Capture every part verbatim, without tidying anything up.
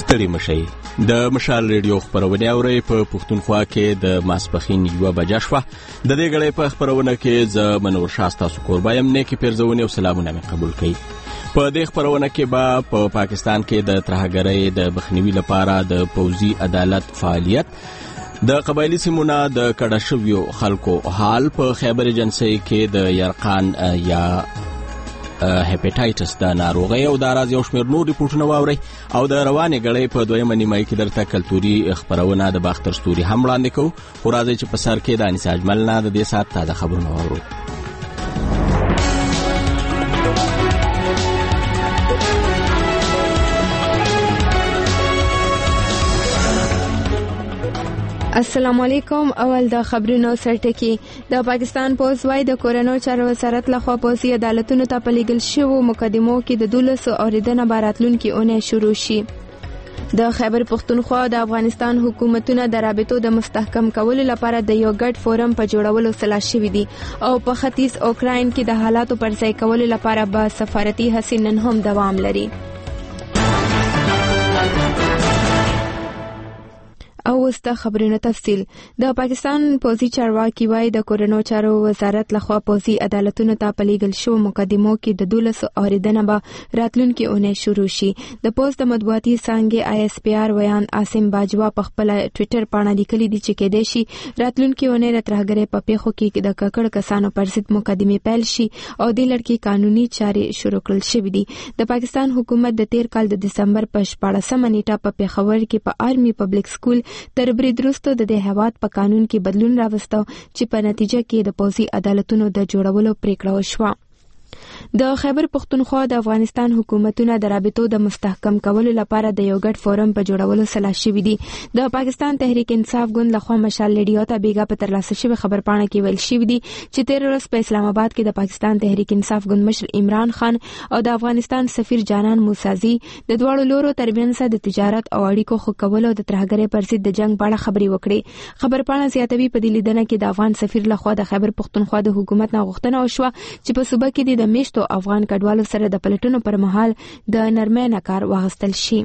ستړي مشئ. د مشال ریډیو خپرونه اورئ په پښتونخوا کې د ماسپښین یوه بجه شوه. د دې غړې په خپرونه کې زه منور شاه ستاسو کوربه یم. نیکې پیرزونې او سلامونه مې قبول کړئ. په دې خپرونه کې به په پا پاکستان کې د ترهګرۍ د مخنیوي لپاره د پوځي عدالت فعالیت، د قبایلي سیمو نه د کډه شویو خلکو حال، په خیبر ایجنسۍ کې د یرقان یا هپیټایټس د ناروغۍ او د راز یو شمېر نور ریپورټونه واورئ. او د روانې غړۍ په دویمه نیمایي کې درته کلتوري خپرونه د باختر ستوري هم وړاندې کوو. خو راځئ چې په سر کې د انیس اجمل نه د دې ساعت تازه خبرونه واورو. السلام علیکم. اول د خبرونو سرټکی. د پاکستان پولیس وايي د کورونو چارو وزارت لخوا پولیسي عدالتونو ته په لیږل شویو مقدمو کې د دولسو اوریدنه به راتلونکي اونۍ شروع شي. د خیبر پښتونخوا د افغانستان حکومتونه د رابطو د مستحکم کولو لپاره د یو ګډ فورم په جوړولو سلا شوي دي او په ختیځ اوکراین کې د حالاتو پر ځای کولو لپاره به سفارتي هڅې نن هم دوام لري. او اوس د خبرونو تفصیل. د پاکستان پوځي چارواکي وايي د کورونو چارو وزارت لخوا پوځي عدالتونو ته په لیږل شویو مقدمو کې د دولسو اوریدنه به راتلونکي اونۍ شروع شي. د پوځ د مطبوعاتي څانګې آی اس پی آر ویان عاصم باجوا په خپل ټوئیټر باندې لیکلي دي چې کېدای شي راتلونکي اونۍ د ترهګرۍ په پیښو کې د ککړ کسانو پر ضد مقدمې پیل شي او د لړ کې قانوني چارې شروع کړل شوې دي. د پاکستان حکومت د تیر کال د دسمبر په شپاړسمه نیټه په پیښور کې په آرمي پبلک سکول تر برید وروسته د دې هیواد په قانون کې بدلون راوسته چې په نتیجه کې د پوځي عدالتونو د جوړولو پریکړه وشوه. د خیبر پښتونخوا د افغانستان حکومتونه د رابطو د مستحکم کولو لپاره د یو ګډ فورم په جوړولو سلا شوي دي. د پاکستان تحریک انصاف ګوند لخوا مشال ریډیو ته بیګا په ترلاسه شوی خبرپاڼه کې ویل شوي دي چې تیر ورځ په اسلام آباد کې د پاکستان تحریک انصاف ګوند مشر عمران خان او د افغانستان سفیر جانان موسازي د دواړو لورو ترمنځ د تجارت او اړیکو ښه کولو د ترهګرۍ پر ضد د جنگ په اړه خبرې وکړې. خبرپاڼه زیاتوي په دې لیدنه کې د افغان سفیر لخوا د خیبر پښتونخوا د حکومت نه غوښتنه وشوه چې په صوبه کې د میشتو افغان کډوالو سره د پلټنو پر مهال د نرمۍ نه کار واخیستل شي.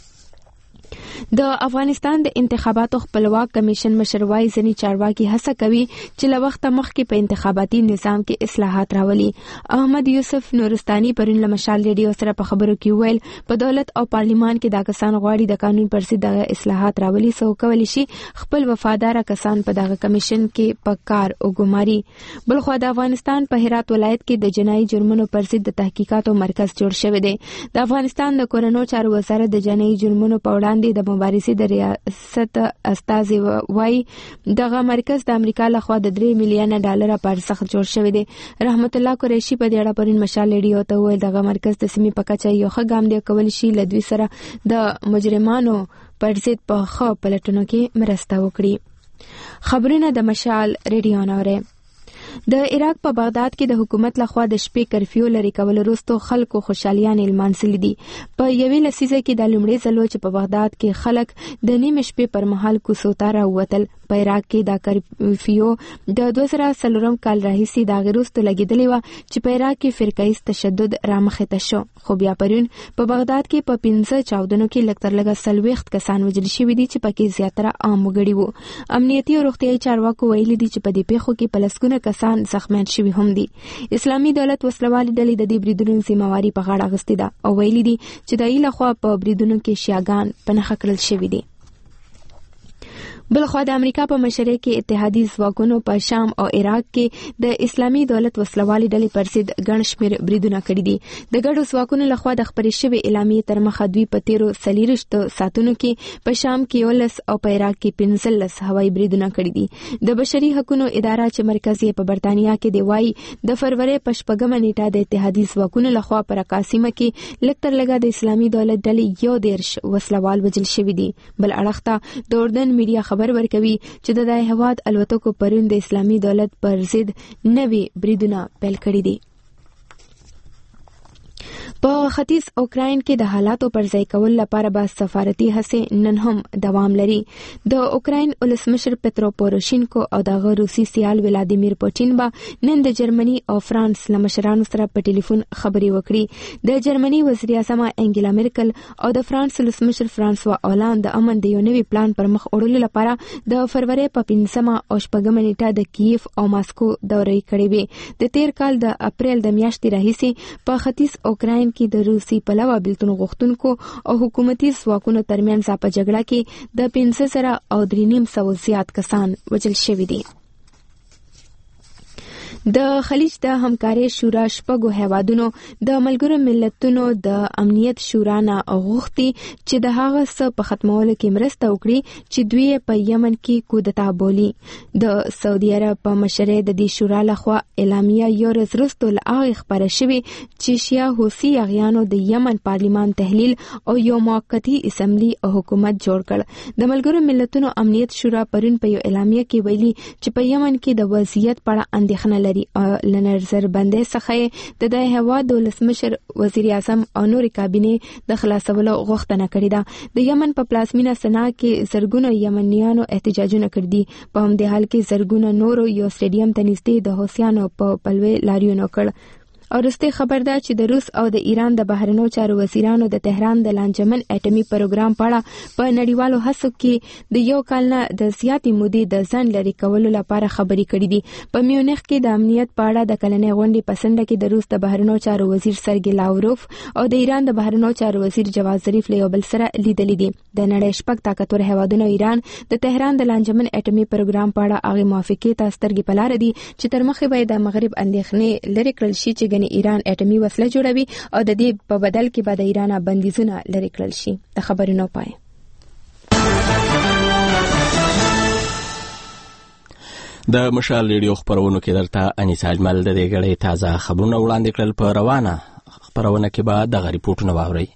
د افغانستان د انتخاباتو خپلواک کمیشن مشر وايي ځینې چارواکي هڅه کوي چې له وخته مخکې په انتخاباتي نظام کې اصلاحات راولي. احمد یوسف نورستاني پرون له مشال ریډیو سره په خبرو کې ویل په دولت او پارلیمان کې دا کسان غواړي د قانون پر ضد د اصلاحات راولي سو کولی شي خپل وفادار کسان په دغه کمیشن کې په کار وګماري. بلخو د افغانستان په هرات ولایت کې د جنایي جرمونو پر ضد د تحقیقاتو مرکز جوړ شوی دی. د افغانستان د کورونو چارو وزارت د جنایي جرمونو په وړاندې د مبارزې د ریاست استازي وايي دغه مرکز د امریکا لخوا د درې میلیونه ډالر په ارزښت جوړ شوی دی. رحمت الله قریشي په دې اړه پرون مشال ریډیو ته ویل دغه مرکز د سیمې په کچه یو ښه ګام دی کولی شي له دوی سره د مجرمانو پر ضد په ښه پلټنو کې مرسته وکړي. خبرونه د مشال ریډیو نه اورئ. د عراق په بغداد کې د حکومت لخوا د شپې کرفیو لري کول وروسته خلکو خوشالیان لمانځلي دي. په یوې لسیزه کې د لومړي ځل چې په بغداد کې خلک د نیمې شپې پر مهال کوڅو ته راووتل. په عراق کې د کرفیو د دوه زره څلورم کال راهیسې د هغې وروسته لګېدلې وه چې په عراق کې فرقهیز تشدد رامخې ته شو. خو بیا پرون په بغداد کې په پنځه چاودنو کې لږ تر لږه څلوېښت کسان وژل شوي دي چې پکې زیاتره عام وګړي وو. امنیتي او روغتیایي چارواکو ویلي دي چې په دې پیښو کې په لسګونه کسان زخمیان شوي هم دي. اسلامي دولت وسلوالې ډلې د دې بریدونو ذمہواري په غاړه اخیستې ده او ویلي دي چې د هغوی لخوا په بریدونو کې شیعاګان په نښه کړل شوي دي. بلخوا د امریکا په مشرۍ کې اتحادي ځواکونو په شام او عراق کې د اسلامي دولت وسلوالې ډلې پر ضد ګڼ شمېر بریدونه کړي دي. د ګډو ځواکونو لخوا د خپرې شوې اعلامیې تر مخه دوی په تیرو څلېرویشتو ساعتونو کې په شام کې یولس او په عراق کې پنځلس هوایي بریدونه کړي دي. د بشري حقوقو اداره چې مرکز یې په برتانیا کې دی وايي د فروری په شپږمه نیټه د اتحادي ځواکونو لخوا پر قاسمه کې لږ تر لږه د اسلامي دولت ډلې یو دېرش وسلوال وژل شوي دي. بل اړخ ته د اردن میډیا خبر ورکوي چې د دې هواد الوتکو پرون د اسلامي دولت پر ضد نوي بریدونه پیل کړي دي. په ختیځ اوکراین کې د حالاتو پر ځای کول لپاره به سفارتي هڅې نن هم دوام لري. د اوکراین ولسمشر پترو پوروشینکو او د روسي سیال ولادیمیر پوتین به نن د جرمني او فرانس له مشرانو سره په ټلیفون خبرې وکړي. د جرمني وزیر اعظم انګیلا مرکل او د فرانس ولسمشر فرانسوا اولاند د امن د یو نوي پلان پر مخ وړلو لپاره د فروری په پنځمه او شپږمه نیټه د کیف او ماسکو دورې کړې وې. د تیر کال د اپریل د میاشتې راهیسې په ختیځ اوکراین کې د روسي پلوه بیلتون غوښتونکو او حکومتي ځواکونو ترمنځ په جګړه کې د پنځه زره او درې نیم سوه زیات کسان وژل شوي دي. د خلیج د همکارۍ شورا شپږو هیوادونو د ملګرو ملتونو د امنیت شورا نه غوښتي چې د هغه څه په ختمولو کې مرسته وکړي چې دوی په یمن کې کودتا بولي. د سعودي عرب په مشرۍ د دې شورا لخوا اعلامیه یو ورځ وروسته له هغې خپره شوې چې شیعه حوثي اغیانو د یمن پارلیمان تحلیل او یو موقتي اسمبلی او حکومت جوړ کړ. د ملګرو ملتونو امنیت شورا پرون په یو اعلامیه کې ویلي چې په یمن کې د وضعیت په اړه اندېښنه لري. لنظر بندۍ څخه د دې هیواد د ولسمشر وزیر اعظم او نورې کابینې د خلاصولو غوښتنه کړې ده. د یمن په پلازمینه سنا کې زرګونه یمنیانو احتجاجونه کړي دي. په همدې حال کې زرګونه نورو یو سټیډیم ته نږدې د حوثیانو په پلوي لاریون وکړ. او رسته خبر ده چې د روس او د ایران د بهرنیو چارو وزیرانو د تهران د لانجمن اټومي پروګرام په اړه په نړیوالو هڅو کې د یو کال نه د زیاتې مودې د ځان لري کولو لپاره خبرې کړې دي. په میونخ کې د امنیت په اړه د کلنۍ غونډې په څنډه کې د روس د بهرنیو چارو وزیر سرګي لاوروف او د ایران د بهرنیو چارو وزیر جواد ظریف له یو بل سره لیدلې دي. د نړۍ شپږ طاقتور هیوادونو ایران د تهران د لانجمن اټومي پروګرام په اړه هغه موافقې ته سترګې په لار دي چې تر مخې به د مغرب اندېښنې لرې کړل شي چې ایران اټومي وسله جوړوي او د دې په بدل کې به د ایران بندیزونه لرې کړل شي. د خبرونو پای. د مشال ریډیو خبرونو کې درته انیس اجمل د دې غړې تازه خبرونه وړاندې کړل. په روانه خبرونه کې به د غریپورټونه واوري.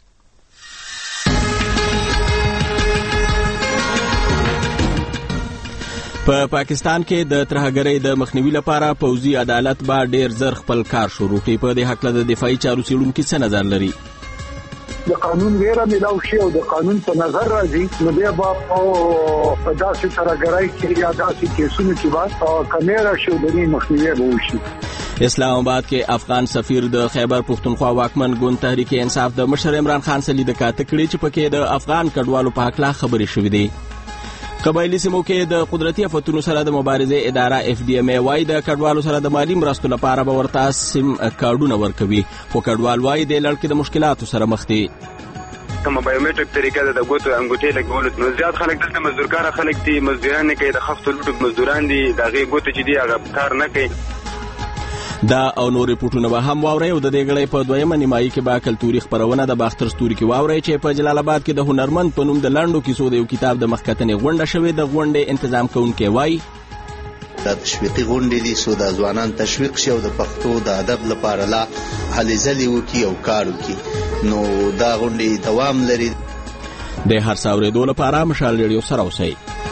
په پا پاکستان کې د ترهګرۍ د مخنیوي لپاره پوځي عدالت به ډیر زر خپل کار شروع کړي. په دې حق له دفاعي چارو څېړونکي څه نظر لري؟ د قانون ویره ملاو شي او د قانون په نظر راځي نو بیا به په داسې ترهګرۍ کې یا داسې کیسونو کې به کمیره شي او د دې مخنیوی به وشي. اسلام آباد کې افغان سفیر د خیبر پښتونخوا واکمن ګوند تحریک انصاف د مشر عمران خان سلی د کاته کړي چې پکې د افغان کډوالو په حق لا خبرې شوې دي. قبایلی سیمو کې د قدرتي آفتونو سره د مبارزې اداره اف ډي ام ای وايي د کډوالو سره د مالی مرستو لپاره به ورته سیم کارډونه ورکوي، خو کډوال وايي د لړ کې د مشکلاتو سره مخ دي. کوم بایومټریک طریقه د ګوتو انګوټې لګول نو زیات خلک دلته مزدورکار خلک دي، مزدوران نه کوي، د خفت لوټ مزدوران دي، دغه ګوتو چې دي هغه کار نه کوي. دا او نور ریپورټونه به هم واورئ او د دې غړې په دویمه نیمایي کې به کلتوري خبرونه د باختر ستوري کې واورئ چې په جلال آباد کې د هنرمند په نوم د لنډو کیسو د یو کتاب د مخکتنې غونډه شوې. د غونډې انتظام کوونکی وایي دا تشویقي غونډې دي څو د ځوانان تشویق شي او د پښتو د ادب لپاره لا هلې ځلې وکړي او کار وکړي، نو دا غونډې دوام لري. د هر څه اورېدو لپاره مشال ریډیو سره اوسئ.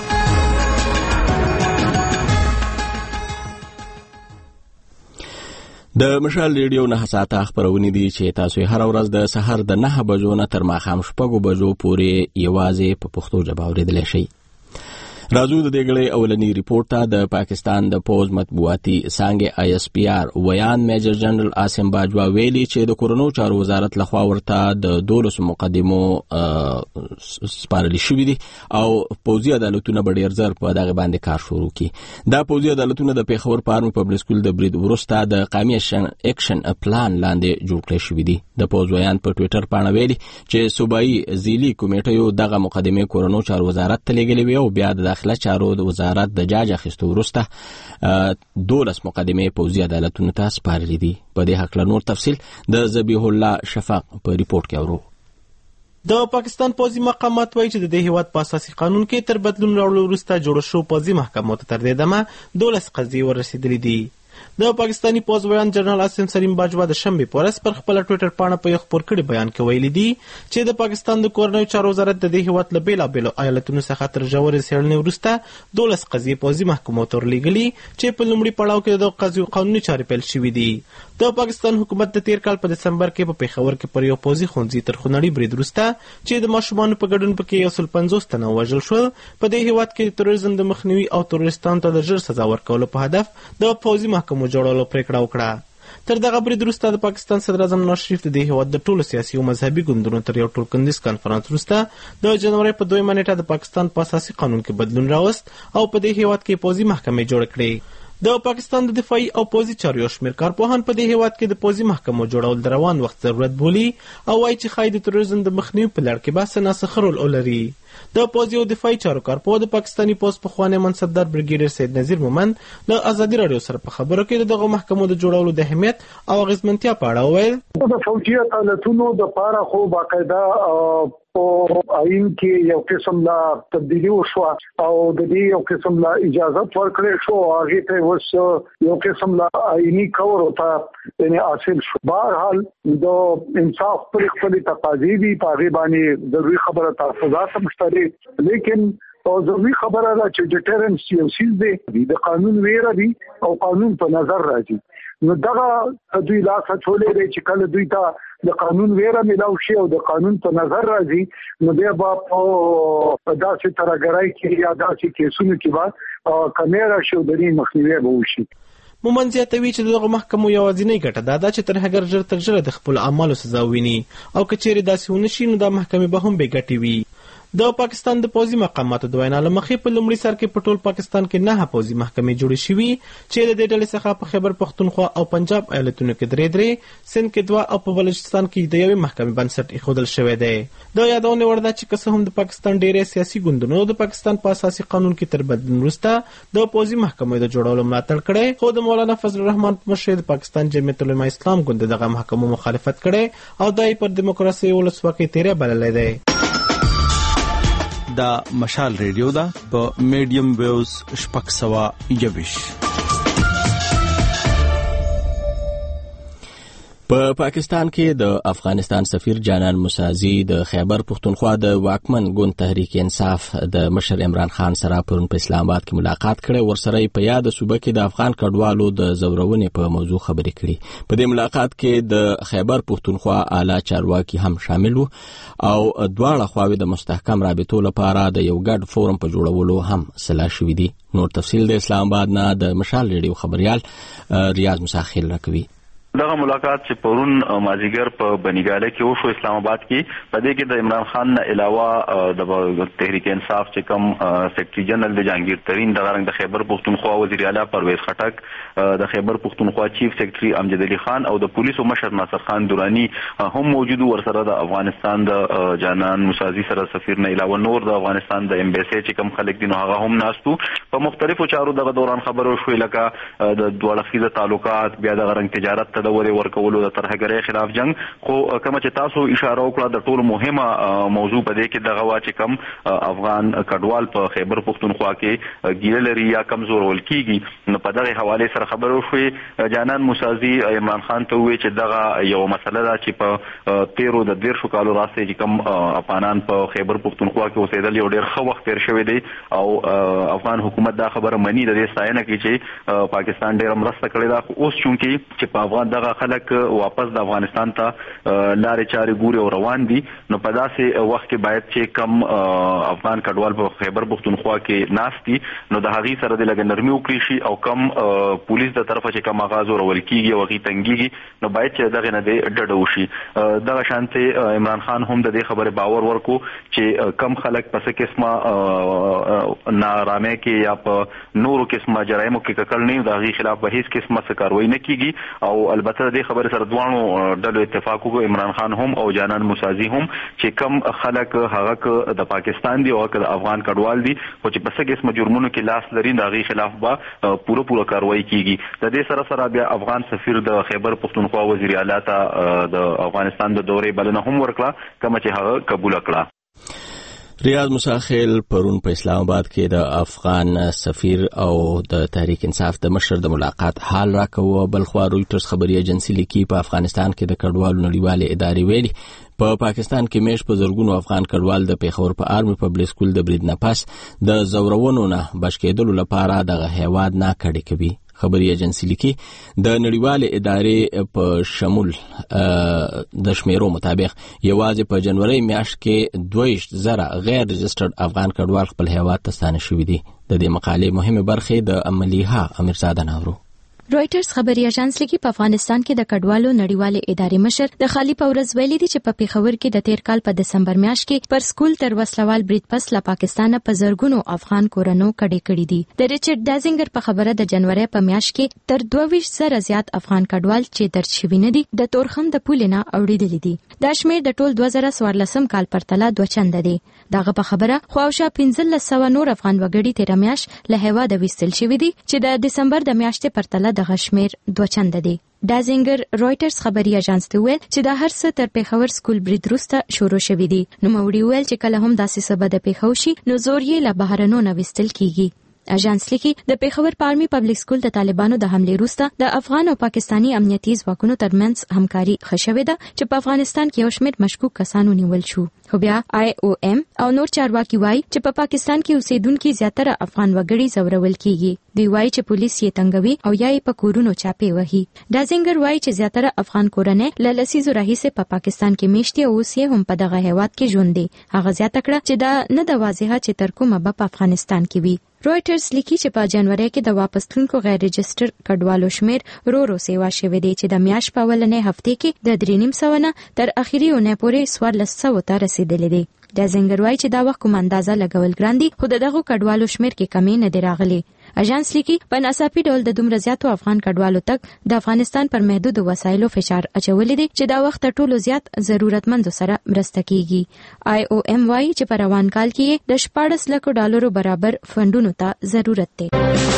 د مشال ریډیو نه ساعته خبرونه دي چې تاسو هر ورځ د سحر د نه بجو نه تر ماښام شپږو بجو پورې یوازې په پښتو ژبه اورېدلی شئ. راځو د دې غړې اولنی ریپورت ته. د پاکستان د پوز مطبوعاتي څانګې آی اس پی آر ویان میجر جنرال عاصم باجوا ویلي چې د کورونو چارو وزارت لخوا ورته د دولسو مقدمو سپارل شوي دي او پوځي عدالتونه به ډېر زر په دغه باندې کار شروع کړي. دا پوځي عدالتونه د پیښور په آرمي پبلک سکول د برید وروسته د قومي اکشن پلان لاندې جوړ کړی شوي دي. د پوز ویان په ټویټر پاڼه ویلي چې صوبایي ځیلي کمیټیو دغه مقدمې کورونو چارو وزارت ته لیږلې وي او بیا د داخله چارو د وزارت د جاج اخیستو وروسته دولس مقدمې پوځي عدالتونو ته سپارلې دي. په دې حق له نور تفصیل د ذبیح الله شفاق په ریپورت کې اورو. د پاکستان پوځي مقامات وایي چې د دې هیواد په اساسي قانون کې تر بدلون راوړلو وروسته جوړ شو پوځي محکمو ته تر دې دمه دولس قضیې ورسېدلې دي. د پاکستاني پوز ویان جنرال عاصم سلیم باجوا د شنبې په ورځ پر خپل ټوئیټر پاڼه په یو خپور کړي بیان کې ویلي دي چې د پاکستان د کورنیو چارو وزارت د دې هیواد له بېلابېلو ایالتونو څخه تر ژورې څېړنې وروسته دولس قضیې پوځي محکمو ته ورلېږلي چې په لومړي پړاو کې د قضیو قانوني چارې پیل شوي دي. د پاکستان حکومت د تیر کال په دسمبر کې په پېښور کې پر یو پوځي ښوونځي تر خونړي برید وروسته چې د ماشومانو په ګډون پکې یو سل پنځوس تنه ووژل شول په دې هیواد کې د تروریزم د مخنیوي او تروریستانو ته د ژر سزا ورکولو په هدف د پوځي محکمو جوړولو پرېکړه وکړه. تر دغه برید وروسته د پاکستان صدر اعظم نواز شریف د دې هیواد د ټولو سیاسي او مذهبي ګوندونو تر یو ټولکنیز کنفرانس وروسته د جنوري په دویمه نیټه د پاکستان په اساسي قانون کې بدلون راوست او په دې هیواد کې پوځي محکمې جوړ کړې. د پاکستان د دفاعي او پوځي چارو یو شمېر کارپوهان په دې هیواد کې د پوځي محکمو جوړول د روان وخت ضرورت بولي او وایي چې ښایي د تروریزم د مخنیوي په لړ کې به څه ناڅه رول ولري. د پوځي او دفاعي چارو کارپوه د پاکستاني پوځ پخوانی منصبدار بریګیډیر سید نذیر مومند له ازادي راډیو سره په خبرو کې دغه محکمو د جوړولو د اهمیت او اغیزمنتیا په اړه وویل. د فوجي حالتونو د پاره خو باقاعده او آئین کې یو قسم لا تبدیلی وشو او د دې یو قسم لا اجازه ورکړې شو هغه ته وس یو قسم لا آئینی کور وتا یعنی حاصل شو. بهرحال د انصاف پر خپل تقاضی دي په باندې ضروري خبره تحفظات مشتري لیکن او ضروري خبره ده چې ډیټرنس یو سیز دی د قانون ویره دي او قانون په نظر راځي. نو دغه دوی لا څولې دی چې کله دوی ته د قانون ویره ملاو شي او د قانون په نظر راځي نو بیا به په داسې ترګرای کې یا داسې کیسونو کې به کمیره شو د دې مخنیوي به وشي. مومند زیاتوي چې دغه محکمو یوازینۍ ګټه دا ده چې تر هغه ژر تر ژره د خپل اعمالو سزا وویني او که چیرې داسې ونه شي نو دا محکمې به هم بې ګټې وي. د پاکستان د پوځي مقاماتو د وینا له مخې په لومړي سر کې په ټول پاکستان کې نه پوځي محکمې جوړې شوي چې د دې ډلې څخه په خیبر پښتونخوا او پنجاب ایالتونو کې درې درې سند کې دوه او په بلوچستان کې د یوې محکمې بنسټ ایښودل شوی دی. د یادونې وړ ده چې که څه هم د پاکستان ډېری سیاسي ګوندونو د پاکستان په اساسي قانون کې تر بدلون وروسته د پوځي محکمې د جوړولو ملاتړ کړی خو د مولانا فضل الرحمن په مشرۍ د پاکستان جمعیت العلماء اسلام ګوند دغه محکمو مخالفت کړی او دا یې پر دیموکراسي او ولسواکۍ تیری بللی دی. دا مشال ریډیو دا په میډیم ویوز شپږ سوه یوویش. په پاکستان کې د افغانستان سفیر جانان مسازي د خیبر پښتونخوا د واکمن ګوند تحریک انصاف د مشر عمران خان سره پرون په اسلام آباد کې ملاقات کړي. ورسره په یاد صوبه کې د افغان کډوالو د زورونې په موضوع خبرې کړي. په دې ملاقات کې د خیبر پښتونخوا اعلی چارواکي هم شامل وو او دواړه خواوې د مستحکم رابطو لپاره د یو ګډ فورم په جوړولو هم سلا شوي دي. نور تفصیل د اسلام آباد نه د مشال ریډیو خبريال ریاض مساخیل راکوي. دغه ملاقات چې پرون مازیګر په بنیګاله کې وشو اسلام آباد کې په دې کې د عمران خان نه علاوه د تحریک انصاف چې کوم سیکرټری جنرال د جهانگیر ترین د غرنګ د خیبر پښتونخوا وزیر اعلی پرویز خټک د خیبر پښتونخوا چیف سیکرټری امجد علي خان او د پولیسو مشر ناصر خان دورانی هم موجود ورسره د افغانستان د جانان مسازي سره سفیر نه علاوه نور د افغانستان د امبیسي چې کوم خلک دي نو هغه هم ناستو په مختلفو چارو دغه دوران خبرو شوې لکه د دوه اړخیزه تعلقات بیا د غرنګ تجارت ته د ورې ورکولو د ترهګرۍ خلاف جنگ خو کوم چې تاسو اشاره وکړه د ټولو مهمه موضوع په دې کې دغه وا چې کم افغان کډوال په خیبر پښتونخوا کې ګیره لري یا کمزور ول کیږي نو په دغه حواله سره خبرو شوې. جانان مسازي عمران خان ته وی چې دغه یو مسله ده چې په تیرو د ډیر شو کالو راستي چې کم افغانان په خیبر پښتونخوا کې اوسېدل یو ډیر ښه وخت تیر شوی دی او افغان حکومت دا خبره مني د دې ستاینه کې چې پاکستان ډیر مرسته کړې ده اوس چونکی چې په افغان دغه خلک واپس د افغانستان ته لارې چارې ګوري او روان دي نو په داسې وخت کې باید چې کم افغان کډوال په خیبر پښتونخوا کې ناستي نو د هغې سره د لږ نرمي وکړي شي او کم پولیس د طرفه چې کم آغاز ورول کېږي او هغې تنګېږي نو باید چې دغې نه دی ډډه وشي. دغه شانتې عمران خان هم د دې خبرې باور ورکو چې کم خلک په څه قسمه نارامۍ کې یا په نورو قسمه جرایمو کې ککړ نه د هغې خلاف به هېڅ قسمه څه کاروایي نه کېږي او البته د خبر سره دوانو ډلو اتفاق وکړو عمران خان هم او جانان مسازي هم چې کم خلک هغه د پاکستان دی او د افغان کډوال دي او چې په څه قسمه جرمونو کې لاس لري د هغې خلاف به پوره پوره کاروایي کیږي. د دې سره سره بیا افغان سفیر د خیبر پښتونخوا وزیر اعلی ته د افغانستان د دورې بلنه هم ورکړه کومه چې هغه قبول کړه. ریاض موسیخیل پرون په اسلام آباد کې د افغان سفیر او د تحریک انصاف د مشر د ملاقات حال راکوه. بلخوا رویټرز خبري ایجنسی لیکي په افغانستان کې د کډوالو نړیوالې ادارې ویلي په پا پاکستان کې میش په زرګونو افغان کډوال د پیښور په آرمي پبلک سکول د برید نه پس د زورونو نه بچ کېدلو لپاره دغه هیواد نه کډې کوي. خبري ایجنسی لیکي د نړیوالې ادارې په شمول د شمیرو مطابق یوازې په جنوري میاشت کې دوه زره غیر رجسټرډ افغان کډوال خپل هیواد ته ستانه شوي دي. د دې مقالې مهمه برخه د عملیها امیرزاده ناورو. رویټرز خبري اژانس لیکي په افغانستان کې د کډوالو نړیوالې ادارې مشر د خالی پورز ویلي دي چې په پیښور کې د تیر کال په دسمبر میاشت کې پر سکول تر وسلوال برید پس له پاکستان په زرګونو افغان کورنو کډې کړې دي. د ریچارډ ډازینګر په خبره د جنوري په میاشت کې تر دوه ویشت زره زیات افغان کډوال چې درج شوي نه دي د تورخم د پولې نه اوړېدلي دي. دا شمېر د ټول دوه زره څوارلسم کال پرتله دوه چنده دی. دغه په خبره خواوشا پنځلس سوه نور افغان وګړي تیر میاشت له هیواده ویستل شوي دي چې د دسمبر د میاشتې پرتله دغه شمېر دوه چنده دی. ډازینګر رویټرز خبري اژانس ته ویل چې دا هر څه تر پیښور سکول برید وروسته شروع شوي دي. نو موري ویل چې کله هم داسې څه به د پیښو شي نو زور یې له بهرنو نه ویستل کیږي. اژانس لیکي د پیښور په آرمي پبلک سکول د طالبانو د حملې وروسته د افغان او پاکستانی امنیتي ځواکونو ترمنځ همکاري ښه شوې ده چې په افغانستان کې یو شمېر مشکوک کسان ونیول شو. خو بیا آی او ایم او نور چارواکي وایي چې په پا پاکستان کې اوسېدونکي زیاتره افغان وګړي ځورول کیږي. دوی وایي چې پولیس یې تنګوي او یا یې په کورونو چاپې وهي. ډازینګر وایي چې زیاتره افغان کورنۍ له لسیزو راهیسې په پاکستان کې میشتي او اوس یې هم په دغه هیواد کې ژوند دي. هغه زیاته کړه چې دا نه د واضحه چې تر کومه به په افغانستان کې وي. رویټرز لیکي چې په جنوري کې د واپس تلونکو غیر رجسټر کډوالو شمېر رو رو سیوا شوی دی چې د میاشت په اولنۍ هفته کې د درې نیم سوه نه تر اخري اونۍ پورې څوارلس سوو ته رسیدلی دی. ډازینګر وایي چې دا وخت کوم اندازه لګول ګران دي خو د دغو کډوالو شمېر کې کمې نه دی راغلی. اژانس لیکي په ناڅاپي ډول د دومره زیاتو افغان کډوالو تګ د افغانستان پر محدودو وسایلو فشار اچولی دی چې دا وخت تر ټولو زیات ضرورتمندو سره مرسته کیږي. آی او ایم وایي چې په روان کال کې د شپاړس لکو ډالرو برابر فنډونو ته ضرورت دی.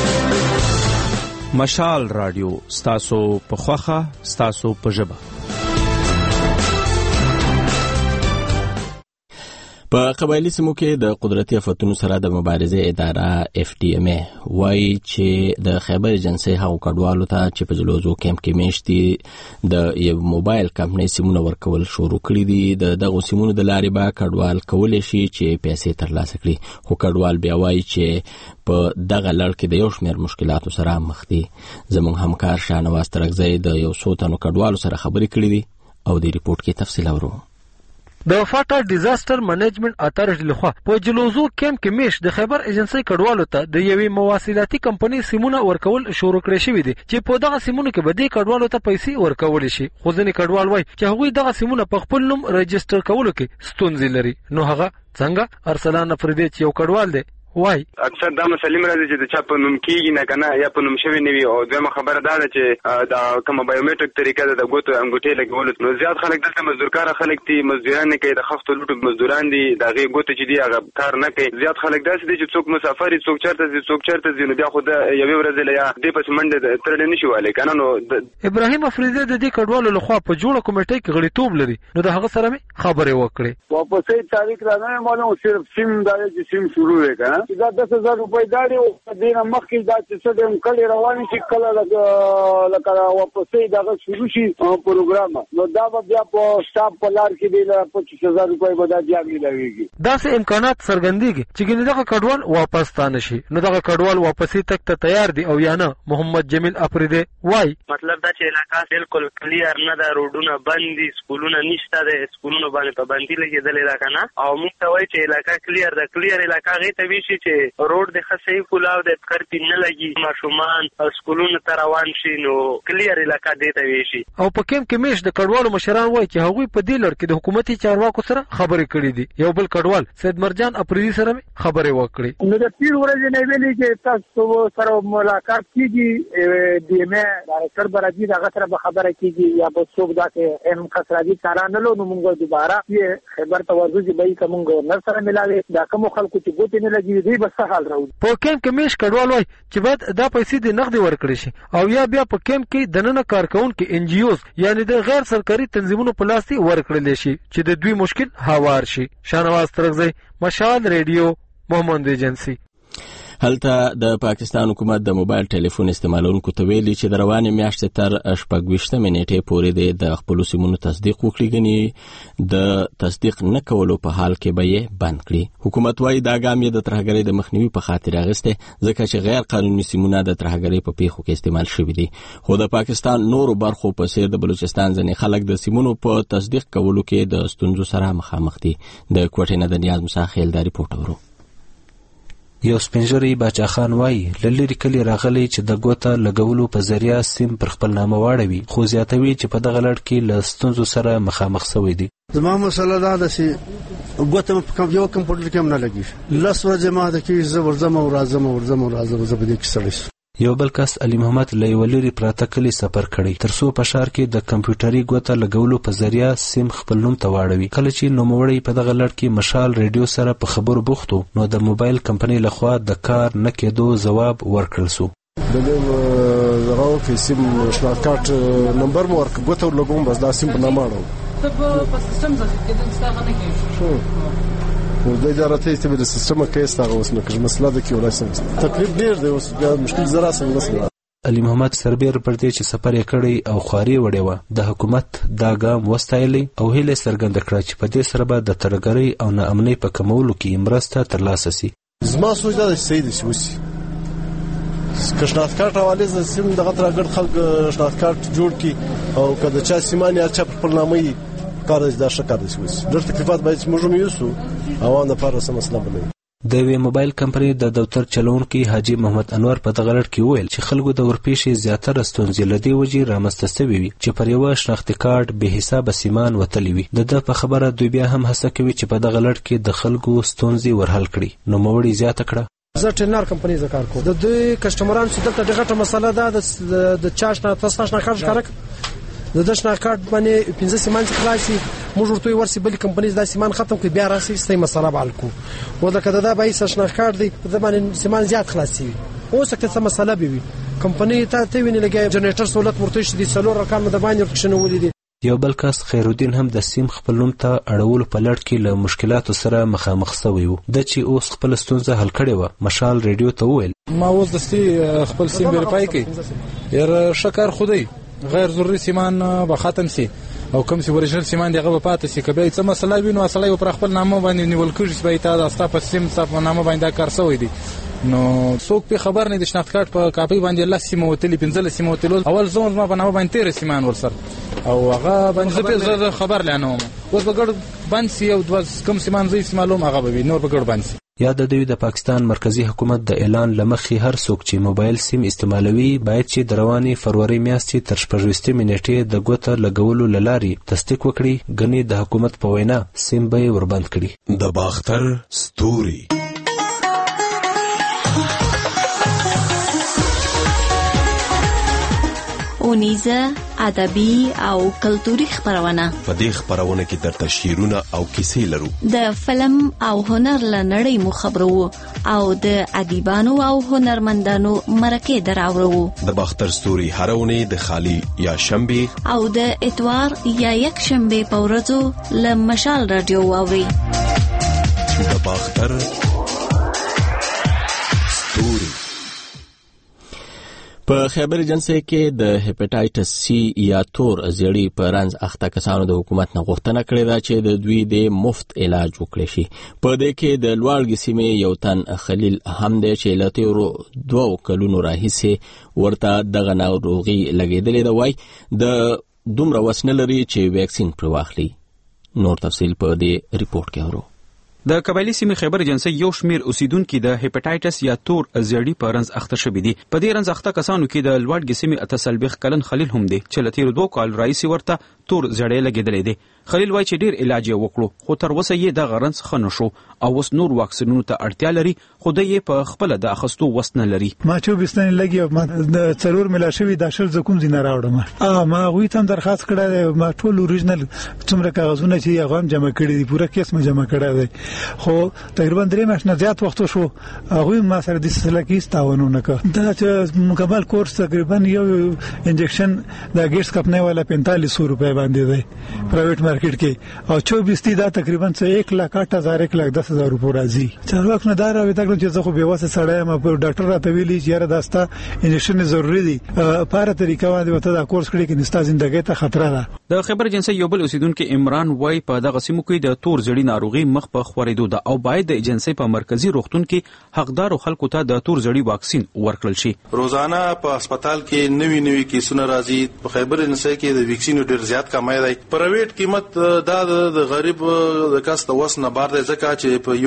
مشال رادیو ستاسو په خوخه ستاسو په ژبه. په قبایلی سیمو کې د قدرتي آفتونو سره د مبارزې اداره اف ډي ام وایي چې د خیبر ایجنسۍ هغو کډوالو ته چې په جلوزو کیمپ کې میشت دي د یو موبایل کمپنۍ سیمونه ورکول شروع کړي دي. د دغو سیمونو د لارې به کډوال کولی شي چې پیسې ترلاسه کړي. خو کډوال بیا وایي چې په دغه لړ کې د یو شمېر مشکلاتو سره مخ دي. زموږ همکار شاهنواز ترکزی د یو څو تنو کډوالو سره خبرې کړې دي او د ریپورت کې تفصیل اورو. د فاټا ډیزاستر منیجمنت اتارټي لخوا په جلوزو کیمپ کې میش د خیبر ایجنسۍ کډوالو ته د یوې مواصلاتي کمپنۍ سیمونه ورکول شروع کړی شوي دي چې په دغه سیمونو کې به دې کډوالو ته پیسې ورکول شي. خو ځینې کډوال وایي چې هغوی دغه سیمونه په خپل نوم رجسټر کولو کې ستونزې لري. نو هغه څنګه؟ ارسلان افریدی چې یو کډوال دی وای اکثر دا مسلې مرادي چې د چا په نوم کېږي نه کنه یا په نوم شوی نه وي. او دویمه خبره دا ده چې دا کومه بایومټریک طریقه ده د ګوتو انګوټې لګول نو زیات خلک دلته مزدورکار خلک دي مزدوران نه کوي د خفتو لوټ مزدوران دي دغه ګوتو چې دی هغه کار نه کوي. زیات خلک داسې دي چې څوک مسافر دي څوک چرته دي څوک چرته دي نو بیا خو د یوې ورځې لیا دې پس منډه ترلې نشي والي کنه. نو ابراهیم افریدی د دې کډوالو لخوا په جوړه کمیټه کې غړیتوب لري. نو د هغه سره مې خبرې وکړې. واپسې تاریخ را نه معلوم صرف سیم دا چې سیم شروع وکړه کنه دا دس هزار روپۍ داړي او دینه مخکې دا چې څه دم کله روان شي کله لکه واپسې دغه شروع شي پروګرام نو دا بیا په سټاپ په لار کې دی له پچیس هزار روپۍ به دا بیا ملويږي. داسې امکانات څرګندېږي چې ګینه دغه کډوال واپس تانه شي. نو دغه کډوال واپسې تک ته تیار دي او یا نه؟ محمد جمیل افریدی وای مطلب دا چې علاقہ بالکل کلیر نه ده روډونه بند دي سکولونه نشته ده سکولونه باندې پابندي لګېدلې ده کنه او موږ ته وایي چې علاقہ کلیر ده. کلیر علاقہ غي ته وی شي چې روډ د خصې کولاو د کرتی نه لګي ماشومان سکولونو ته روان شي نو کلیر علاقہ دی ته وی شي. او په کیمپ کې میش د کډوالو مشران وایي چې هغوی په دې لړ کې د حکومتي چارواکو سره خبرې کړې دي. یو بل کډوال سید مرجان افریدی سره خبرې وکړې. نو د پیر ورځې نه ویلي چې تاسو سره ملاقات کیږي دی مې ډایرکټر برادي دغه سره به خبره کیږي یا به څوک دا کې ام خسرادي سره نه لو نو موږ دوباره یې خبر توازو چې به کوم ګورنر سره ملاوي دا کوم خلکو چې ګوتې نه لګي دې به څه حال راوړي. په کیمپ کې میش کډوال وایي چې باید دا پیسې د نغدي ورکړي شي او یا بیا په کیمپ کې دننه کارکونکي ان جی اوز یعنی د غیر سرکاري تنظیمونو په لاس کې ورکړل شي چې د دوی مشکل هوار شي. شاهنواز ترغزی، مشال ریډیو، محمد ایجنسی. هلته د پاکستان حکومت د موبایل ټلیفون استعمالونکو ته ویلي چې د روانې میاشتې تر شپږ ویشتمې نیټې پورې د خپلو سیمونو تصدیق وکړي، ګنې د تصدیق نه کولو په حال کې به یې بند کړي. حکومت وایي دا ګام یې د ترهګرۍ د مخنیوي په خاطر اخیستی ځکه چې غیر قانوني سیمونه د ترهګرۍ په پیښو کې استعمال شوي دي. خو د پاکستان نورو برخو په څیر د بلوچستان ځینې خلک د سیمونو په تصدیق کولو کې د ستونزو سره مخامخ دي. د کوټې نه د نیاز موسی خیل دا ریپورټ اورو. یو سپینږیری باچا خان وایي له لرې کلي راغلی چې د ګوته لګولو په ذریعه سیم پر خپل نامه واړوي، خو زیاتوي چې په دغه لړ کې له ستونزو سره مخامخ شوی دی. زما مسله دا ده چې ګوته په کوم یو کمپیوټر کې هم نه لګي، لس ورځې ما د کې زه ورځم او راځم او ورځم او راځم زه په دې کې ستړی شم. یو بل کس علي محمد له یو لرې پراته کلي سفر کړی تر څو په ښار کې د کمپیوټري ګوته لګولو په ذریعه سیم خپل نوم ته واړوي. کله چې نوموړی په دغه لړ کې مشال ریډیو سره په خبرو بوخت و نو د موبایل کمپنۍ لخوا د کار نه کېدو ځواب ورکړل سو. د دې زغاو کې سیم شناخت کارت نمبر مو ورک ګوته لګوم بس دا سیم په نامه اړو ته په سیستم ځکه کې د ستاره نه کېږي خو د اجارته استمه د سیستم کې استغه وسنه کې مسله د کې ولای سم تکلیف ډیر دی اوس بیا مشکل زرا سم مسله. علي محمد سربیر پر دې چې سفر یې کړی او خواري وړي و د حکومت دا ګام وستایلی او هیله څرګنده کړه چې په دې سره به د ترهګرۍ او ناامنۍ په کمولو کې مرسته ترلاسه شي. زما سوچ دا چې صحیح دي وسی کشناخت کارت حواله ز سیم دغه ترهګر خلک شناخت کارت جوړ کی او کله چا سیمانی اچ په نامه کار دا شکر دي وسی ډېر تکلیفات باید موږ هم یوسو او نه پر سم مسله بلې. د وی موبایل کمپنۍ د دفتر چلونکي حاجی محمد انور په دغه لړ کې ویل چې خلکو د ورپېښې زیاتره ستونزې لدی وجې رامنځته شوې وي چې پر یو شناختی کارت به حساب سیمان وتلی وي. د د په خبره دوی بیا هم هڅه کوي چې په دغه لړ کې د خلکو ستونزې ورحل کړي. نو موړي زیاته کړه زه ټینار کمپنۍ ز کار کوم. د دوی کسٹمرانو چې دلته دغه مسله ده د چارج نه تاسو نه کار ښکارک د دشنا کارت باندې پنځه سیمان څخه خلاصي موږ ورته ورسې بل کمپنۍ دا سیمان ختم کړي بیا راسي ستې مسله بالکو و دا کده دا به سشنا کارت دی د باندې سیمان زیات خلاصي او څه څه مسله به وي کمپنۍ ته ته ویني لګي جنریټر سہولت ورته شي د سلور رقم د باندې ورکشنه ولې. یو بل کس خیرالدین هم د سیم خپل نوم ته اړولو په لړ کې له مشکلاتو سره مخامخ شوی و. د چې اوس خپل ستونزه حل کړې و. مشال ریډیو ته وویل ما اوس د خپل سیم ویریفای کړ ير شکر خدای غیر ضروري سیمان به ختم سي او کوم سی ورجنل سیمان دیغه به پاتې سي کبه څه مسله وینو اصلي پر خپل نامه باندې نیول کېږي چې به تاسو ستا په سیم صاحب نامه باندې کار سوی دي نو څوک په خبر نه د شناخت کارت په کاپي باندې الله سیمه وتلی پنځله سیمه وتلو اول زون ما په نامه باندې تیر سیمان ورسره او هغه باندې زه خبر لانه اوس بغړ باندې سي او د کوم سیمان زې معلوم هغه به نور بغړ باندې. یا د دوی د پاکستان مرکزی حکومت د اعلان لمخې هر څوک چې موبایل سیم استعمالوي باید چې د رواني فروری میاشتې تر شپږویشتمې نیټې د ګوته لګولو له لارې تصدیق وکړي، ګنې د حکومت په وینا سیم به یې وربند کړي. د باختر ستوري اونیزه ادبي او کلتوري خبرونه. په دې خبرونه کې درته شعرونه او کیسې لرو. د فلم او هنر لنړۍ مو خبرو او د ادیبانو او هنرمندانو مرکه دراورو. د باختر ستوري هرونه د خالی یا شنبه او د اتوار یا یک شنبه په ورځو ل مشال رادیو واوري. د باختر ستوري. په خیبر ایجنسی کې د هپاتایټس سی یا تور زیړی په رنځ اخته کسانو د حکومت نه غوښتنه کړې ده چې د دوی د مفت علاج وکړي شي. په دې کې د لوړګي سیمې یو تن خلیل هم دی چې له تیرو دوه کلونو راهیسې ورته دغه ناروغي لګېدلې ده، وایي د دومره وس نه لري چې ویکسین پرې واخلي. نور تفصیل په دې ریپورت کې اورو. د قبایلی سیمې خیبر ایجنسی یو شمیر اوسیدونکو د هپاتایټس یا تور زیړی په رنځ اخته شوي دي. په دې رنځ اخته کسانو کې د لوړګي سیمې اته سلبیخ کلن خلیل هم دی چې له تیرو دوه کال راهیسې ورته تور زړې لګېدلې دی. خلیل وایي چې ډیر علاج یې وکړو خو تر اوسه یې د غرنس ښه نه شو او اوس نور واکسینونو ته اړتیا لري خو د یې په خپله د اخیستو وس نه لري. ما چوبیس تنې لګي او ما د څلور ملا شوي دا شل زه کوم ځای نه راوړم. ما هغوی ته هم درخواست کړی دی. ما ټول اوریجنل څومره کاغذونه چې هغه هم جمع کړي دي پوره کیس مې جمع کړی دی خو تقریبا درې میاشتې نه زیات وخت شو هغوی ما سره د سلسله کې هېڅ تعاون ونه کړ. دا چې مکمل کورس تقریبا یو انجکشن د ګیټس کمپنۍ والا پینتالیس سو روپۍ باندې دی پرایویټ مارکیټ کې او چوبیس تی دا تقریبا ایک لاکھ آٹھ ہزار ایک لاکھ دس ہزار روپۍ راځي. چارواکو نه دا راوې تکړه چې زه خو بېوسه سړی یم په ډاکټر راته ویلي چې یاره دا ستا انجکشن ضروري دي په هره طریقه باندې ورته دا کورس کړی کې ستا ژوندګۍ ته خطره ده. د خیبر ایجنسۍ یو بل اوسیدونکي عمران وای په دغه سیمو کې د تور زړی ناروغي مخ په خورېدو ده او باید د ایجنسۍ په مرکزی روغتون کې حقدارو خلکو ته د تور زړی واکسین ورکړل شي. روزانه په هسپتال کې نوي نوي کیسونه راځي. په خیبر ایجنسۍ کې د ویکسین ډیر زیات کمای دی. پرایویټ قیمت دا د غریب د کس د وس نه بار دی ځکه چې په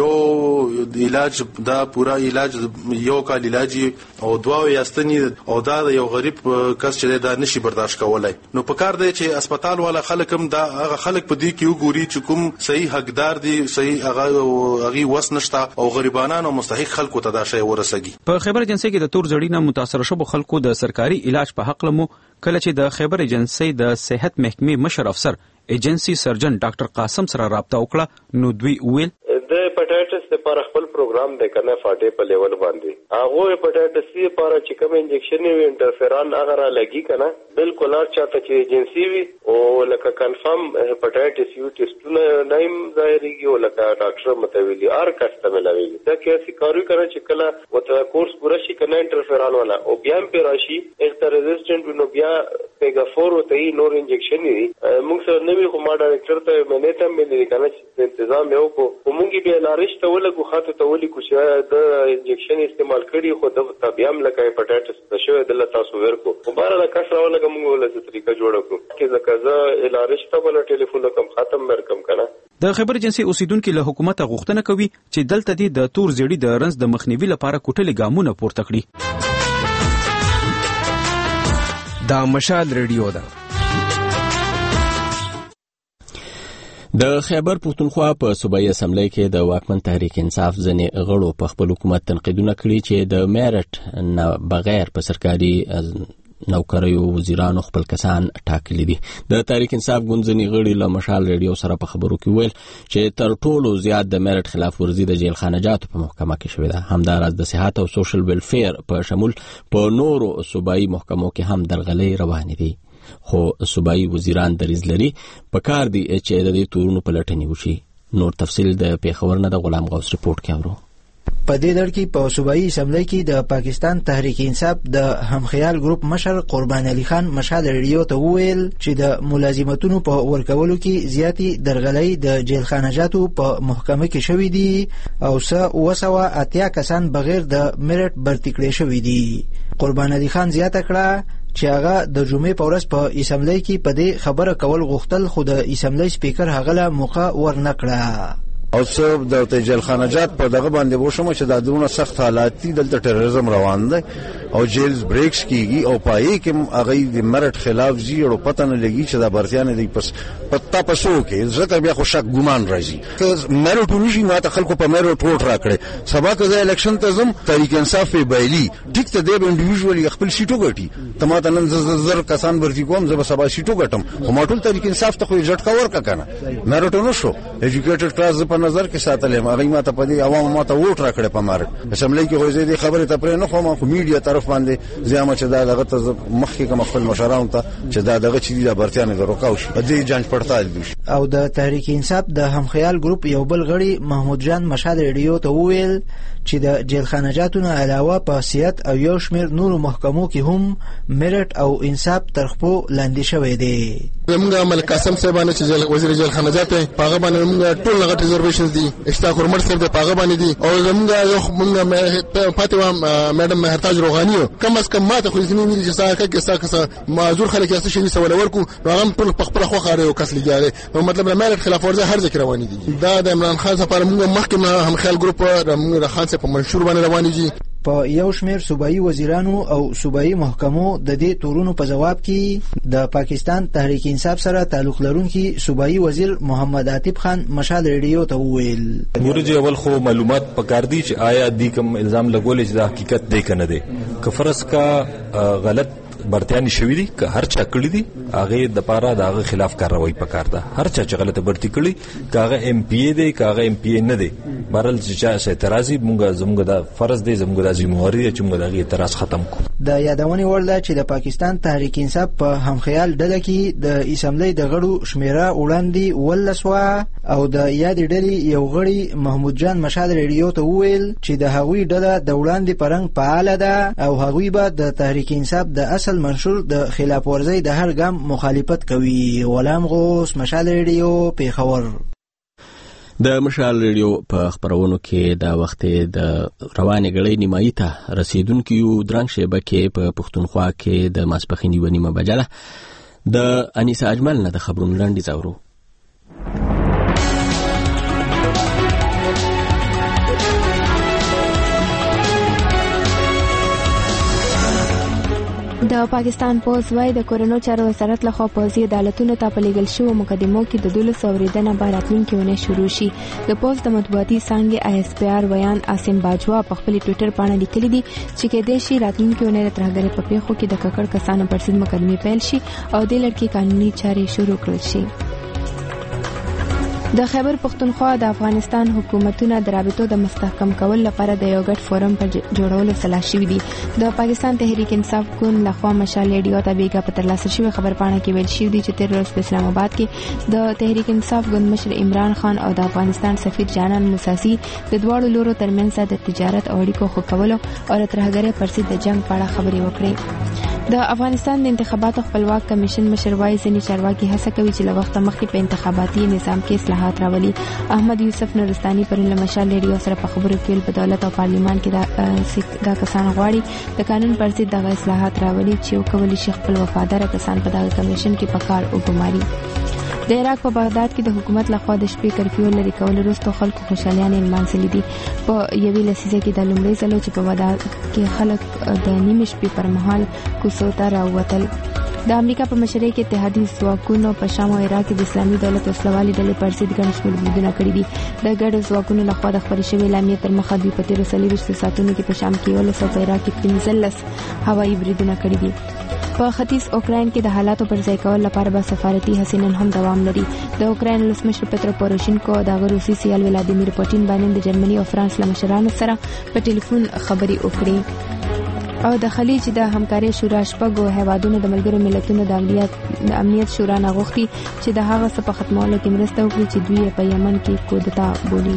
یو علاج دا پورا علاج یو کال علاج او دوا یاستنی او دا یو غریب کس چې دا نشي برداشت کولای. نو په کار دی چې هسپتال والا خلک هم دا هغه خلک په دې کې وګوري چې کوم صحیح حقدار دي صحیح هغه هغه وس نشته او غریبانو او مستحق خلکو ته دا شی ورسېږي. په خیبر ایجنسۍ کې د تور زړی نه متاثر شوو خلکو د سرکاري علاج په حق لمو کله چې د خیبر ایجنسۍ د صحت محکمې مشر افسر ایجنسي سرجن ډاکټر قاسم سره رابطه وکړه نو دوی ویل د هپاتایټس لپاره خپل پروګرام د کنه فاټې په لیول باندې هغه هپاتایټس سی لپاره چې کوم انجکشن وی انټرفیران هغه را لګي کنه بالکل هر چاته چې ایجنسي وي او لکه کنفرم هپاتایټس یو ټیسټونه نایم ظاهريږي او لکه ډاکټر متویلي هر کسته ملاوي دا کې سی کارو کنه چې کله وته کورس پورا شي کنه انټرفیران والا او بیا په راشي ایکټر ریزिस्टेंट نو بیا پیګافور او ته نور انجکشن وي موږ سره نوې خو ما ډایرکټر ته مې ته مې کنه چې تنظیم یو کو موږ به لارښت ته ولګو خاطر ته ولي کو چې د انجکشن استعمال کړي خو د طبيعم لکه هپاتایټس د شوې د تاسو ورکو مبارک کسره ولګم موږ ولې طریقه جوړ کړو چې ځکه زه لارښت ته بل ټلیفون کوم ختم ورکم کنه. د خیبر ایجنسۍ اوسیدونکو له حکومت غوښتنه کوي چې دلته د تور زړی د رنځ د مخنیوي لپاره کوټلې ګامونه پورته کړي. دا مشال ریډیو ده. د خیبر پښتونخوا په صوبایي اسمبلی کې د واکمن تحریک انصاف ځنې غړو په خپل حکومت تنقیدونه کړي چې د میرټ نه بغیر په سرکاري نوکریو وزیرانو خپل کسان ټاکلي دي. د تحریک انصاف ګوند ځینې غړي له مشال ریډیو سره په خبرو کې ویل چې تر ټولو زیات د میرټ خلاف ورزي د جیل خانجاتو په محکمه کې شوې ده. همداراز د صحت او سوشل ویلفیر په شمول په نورو صوبایي محکمو کې هم درغلۍ روانې دي خو صوبایي وزیران دریځ لري په کار دي چې د دې تورونو په لټنې وشي. نور تفصیل د پیښور نه د غلام غوث رپورټ کې اورو. په دې ډول کې په صوبایي اسمبلی کې د پاکستان تحریک انصاف د همخیال ګروپ مشر قربان علي خان مشال ریډیو ته وویل چې د ملازمتونو په ورکولو کې زیاتې درغلۍ د جیل خانجاتو په محکمه کې شوې دي او څه اوه سوه اتیا کسان بغیر د میرټ برتي کړي شوي دي. قربان علي خان زیاته کړه چې هغه د جمعې په ورځ په اسمبلی کې په دې خبره کول غوښتل خو د اسمبلی سپیکر هغه له موقع ورنکړه. او څه د جیل خانجات په دغه باندې وشم چې د دونه سخت حالات دي دلته ټیرریزم روان دی او جیلز بریکس کیږي او پای کې هغه د مرټ خلاف زی او پته نه لګي چې د برتیان دی پس پتا پسو کې ځکه بیا خو شک ګمان راځي چې مرټ ونشي ماته خلکو په مرټ ووټ راکړي سبا که زه الیکشن ته زم تحریک انصاف په بایلی ټیک ته دی انډیویډوالي خپل سیټو ګټي ته ماته نن زر کسان برتی کوم زه به سبا سیټو ګټم خو ما ټول تحریک انصاف ته خو جټ کور کا کنه مرټ نو شو ایجوکیټډ کلاس په نظر کې ساتلم هغه ماته په دې عوام ماته ووټ راکړي په مارک اسمبلی کې خو دې خبره ته پرې نه خو ما میډیا طرف باندې زیامه چې دا دغه ته مخکې کوم خپل مشران ته چې دا دغه چې د برتیانه دروکاو شي په دې جانچ پړتال دي. او د تحریک انصاف د همخیال ګروپ یو بل غړي محمود جان مشال ریډیو ته وویل چې د جیل خانجاتو نه علاوه په صحت او یو شمېر نورو محکمو کې هم میرټ او انصاف تر خپو لاندې شوی دی. زموږ ملک قاسم صاحبانه چې وزیر جیل خانجات هغه باندې موږ ټول هغه ریزرویشنز دي اشتاق عمر صاحب د پاغه باندې دي او زموږ یو موږ فاطمه میډم مهرتاج روغاني کم از کم ماته خو ځینې ویل چې ساکه کې ساکه معذور خلک یې څه شي سوال ورکو هغه ټول په خپل خو خاره او کس لګاره نو مطلب نه مالک خلاف ورزه هر ذکر رواني دي دا د عمران خان لپاره موږ محکمه هم خیال ګروپ موږ د خان په منشور باندې رواني دي. په یو شمیر صوبایي وزیرانو او صوبایي محکمو د دې تورونو په جواب کې د پاکستان تحریک انصاف سره تعلق لرونکي صوبایي وزیر محمد عاطف خان مشال ریډیو ته وویل ګورجی اول خو معلومات پکار دي چې آیا دې کوم الزام لګول چې د حقیقت دی کنه دی که فرض کا غلط برتیانی شوی دي که هر چا کړی دي هغه د پاره دغه خلاف کاروایی پکار ده هر چا چې غلطه برتی کړی کاغه ایم پی ای دی کاغه ایم پی ای نه دی بهرل چې چا اعتراضي مونږه زموږ د فرض دی زموږ د ذمہواری چې موږ دغه اعتراض ختم کو د یادونې وړ ده چې د پاکستان تحریک انصاف په همخیال ډله کې د اسمبلی د غړو شمیره وړاندې ولسوا او د یاد ډلې یو غړي محمود جان مشال ریډیو ته وویل چې د هغوی ډله د وړاندې پرنګ فعال ده او هغوی به د تحریک انصاف د اصل منشور د خلاف ورزي د هر ګام مخالفت کوي. غلام غوث مشال ریډیو پیښور. د مشال ریډیو په خبرونو کې د وخت د روانې غړې نیمایي ته رسیدونکو یو درنګ شیبه کې په پښتونخوا کې د ماسپخین یو نیمه بجله د انیسه اجمل نه د خبرونو لاندې زاورو. د پاکستان پوز وايي د کورونو چارو وزارت لخوا پوزي عدالتونو ته په لګل شوو مقدمو کې د دولس اوریدنه به راتلونکي ونه شروع شي. د پوز د مطبوعاتي څانګې آی اس پی آر ویان عاصم باجوا په خپل ټوئیټر باندې لیکلي دي چې کې د شي راتلونکي ونه د ترهګرۍ په پیښو کې د ککړ کسانو پر ضد مقدمې پیل شي او د لړکی قانوني چارې شروع کړل شي. د خیبر پښتونخوا د افغانستان حکومتونه د رابطو د مستحکم کول لپاره د یو ګډ فورم پر جوړولو سلاح شوي دي. د پاکستان تحریک انصاف ګوند لخوا مشال ریډیو ته بیګا په ترلاسه شوی خبرپاڼه کې ویل شوی دی چې تیر ورځ په اسلام آباد کې د تحریک انصاف ګوند مشر عمران خان او د افغانستان سفیر جانان موساسي د دواړو لورو ترمنځ د تجارت او اړیکو ښه کولو او د ترهګرۍ پر ضد د جنگ په اړه خبرې وکړې. د افغانستان د انتخاباتو خپلواک کمیشن مشر وايي ځینې چارواکي هڅه کوي چې له وخت مخکې په انتخاباتي نظام کې اصلاحات راولي. احمد یوسف نورستاني پر مشال ریډیو سره په خبرو کې په دولت او پارلیمان کې دا کسان غواړي د قانون پر ضد دغه اصلاحات راولي چې وکولي شي خپل وفادار کسان په دغه کمیشن کې په کار وګماري. د عراق په بغداد کې د حکومت لخوا د شپې کرفیو لري کول وروسته خلکو خوشالیان لمانځلې دي. په یوې لسیزه کې د لومړي ځل چې په بغداد کې خلک د نیمې شپې پر مهال کوڅو ته راووتل. د امریکا په مشرۍ کې اتحادي ځواکونو په شام او عراق کې د اسلامي دولت وسلوالي ډلې پر ضد ګڼ شمېر بریدونه کړي دي. د ګډو ځواکونو لخوا د خپرې شوې اعلامیې تر مخه دوی په تېرو څلوېښتو ساعتونو کې په شام کې یولس او په عراق کې پنځلس هوایي بریدونه کړي دي. په ختیځ اوکراین کې د حالاتو پر ځای کول لپاره به سفارتي هڅې نن هم دوام لري. د اوکراین ولسمشر پترو پوروشینکو د هغه روسي سیال ولادیمیر پوټین باندې د جرمني او فرانس له مشرانو سره په ټلیفون خبرې وکړې. او د خلیج د همکارۍ شورا شپږو هیوادونو د ملګرو ملتونو د امنیت د امنیت شورا نه غوښتي چې د هغه څه په ختمولو کې مرسته وکړي چې دوی په یمن کې کودتا بولي.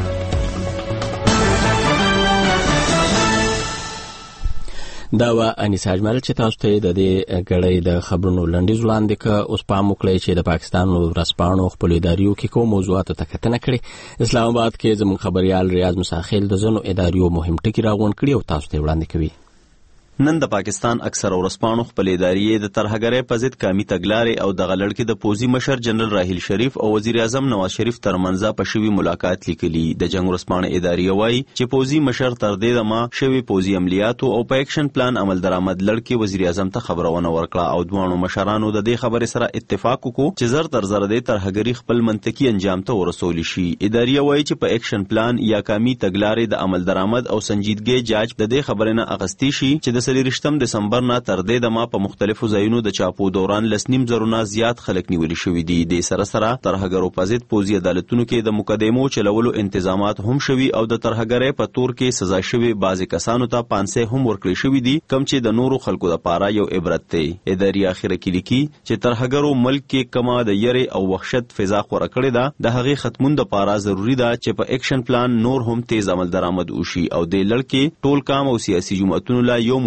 دا و انیس اجمل چې تاسو ته د دې غړې د خبرونو لنډیز وړاندې ک اوس پام وکړئ چې د پاکستان ورسپانو خپل اداریو کې کوم موضوعات ته کتنه کړې. اسلام آباد کې زموږ خبريال ریاض مساخیل د زنو اداریو مهم ټکی راغون کړی او تاسو ته وړاندې کوي. نن د پاکستان اکثر ورسپانو خپل ادارې د ترهګرۍ په ضد قامي تګلارې او د غلړکې د پوزي مشر جنرال راحیل شریف او وزیر اعظم نواز شریف ترمنځ په شوی ملاقات لیکلي. د جنگ ورسپانو ادارې وايي چې پوزي مشر تر دې دمه شوی پوزي عملیاتو او په اکشن پلان عمل درآمد لړکې وزیر اعظم ته خبرونه ورکړه او دوه مشرانو د دې خبرې سره اتفاق وکړ چې زر تر زر د ترهګری خپل منطقي انجام ته ورسول شي. ادارې وايي چې په اکشن پلان یا قامي تګلارې د عمل درآمد او سنجیدګۍ جاج د دې خبرې نه اغستی شي چې د سلیریشتم دسمبر نه تر دې دمه په مختلفو ځایونو د چاپو دوران لسنیم زرونه زیات خلک نیول شوی دي. د سره سره ترهګرو په ضد پوزي عدالتونو کې د مقدمو چلولو انتظامات هم شوي او د ترهګرۍ په تور کې سزا شوی بعضی کسانو ته پانسه هم ورکړي شوی دي کم چې د نورو خلکو لپاره یو عبرت دی. ادارې اخر کې لیکي چې ترهګرو ملک کې کما د یری او وحشت فضا خور کړې ده د هغې ختمون لپاره ضروری ده چې په اکشن پلان نور هم تیز عمل درآمد وشي او د لړکې ټول کام او سیاسي جماعتونو لا یو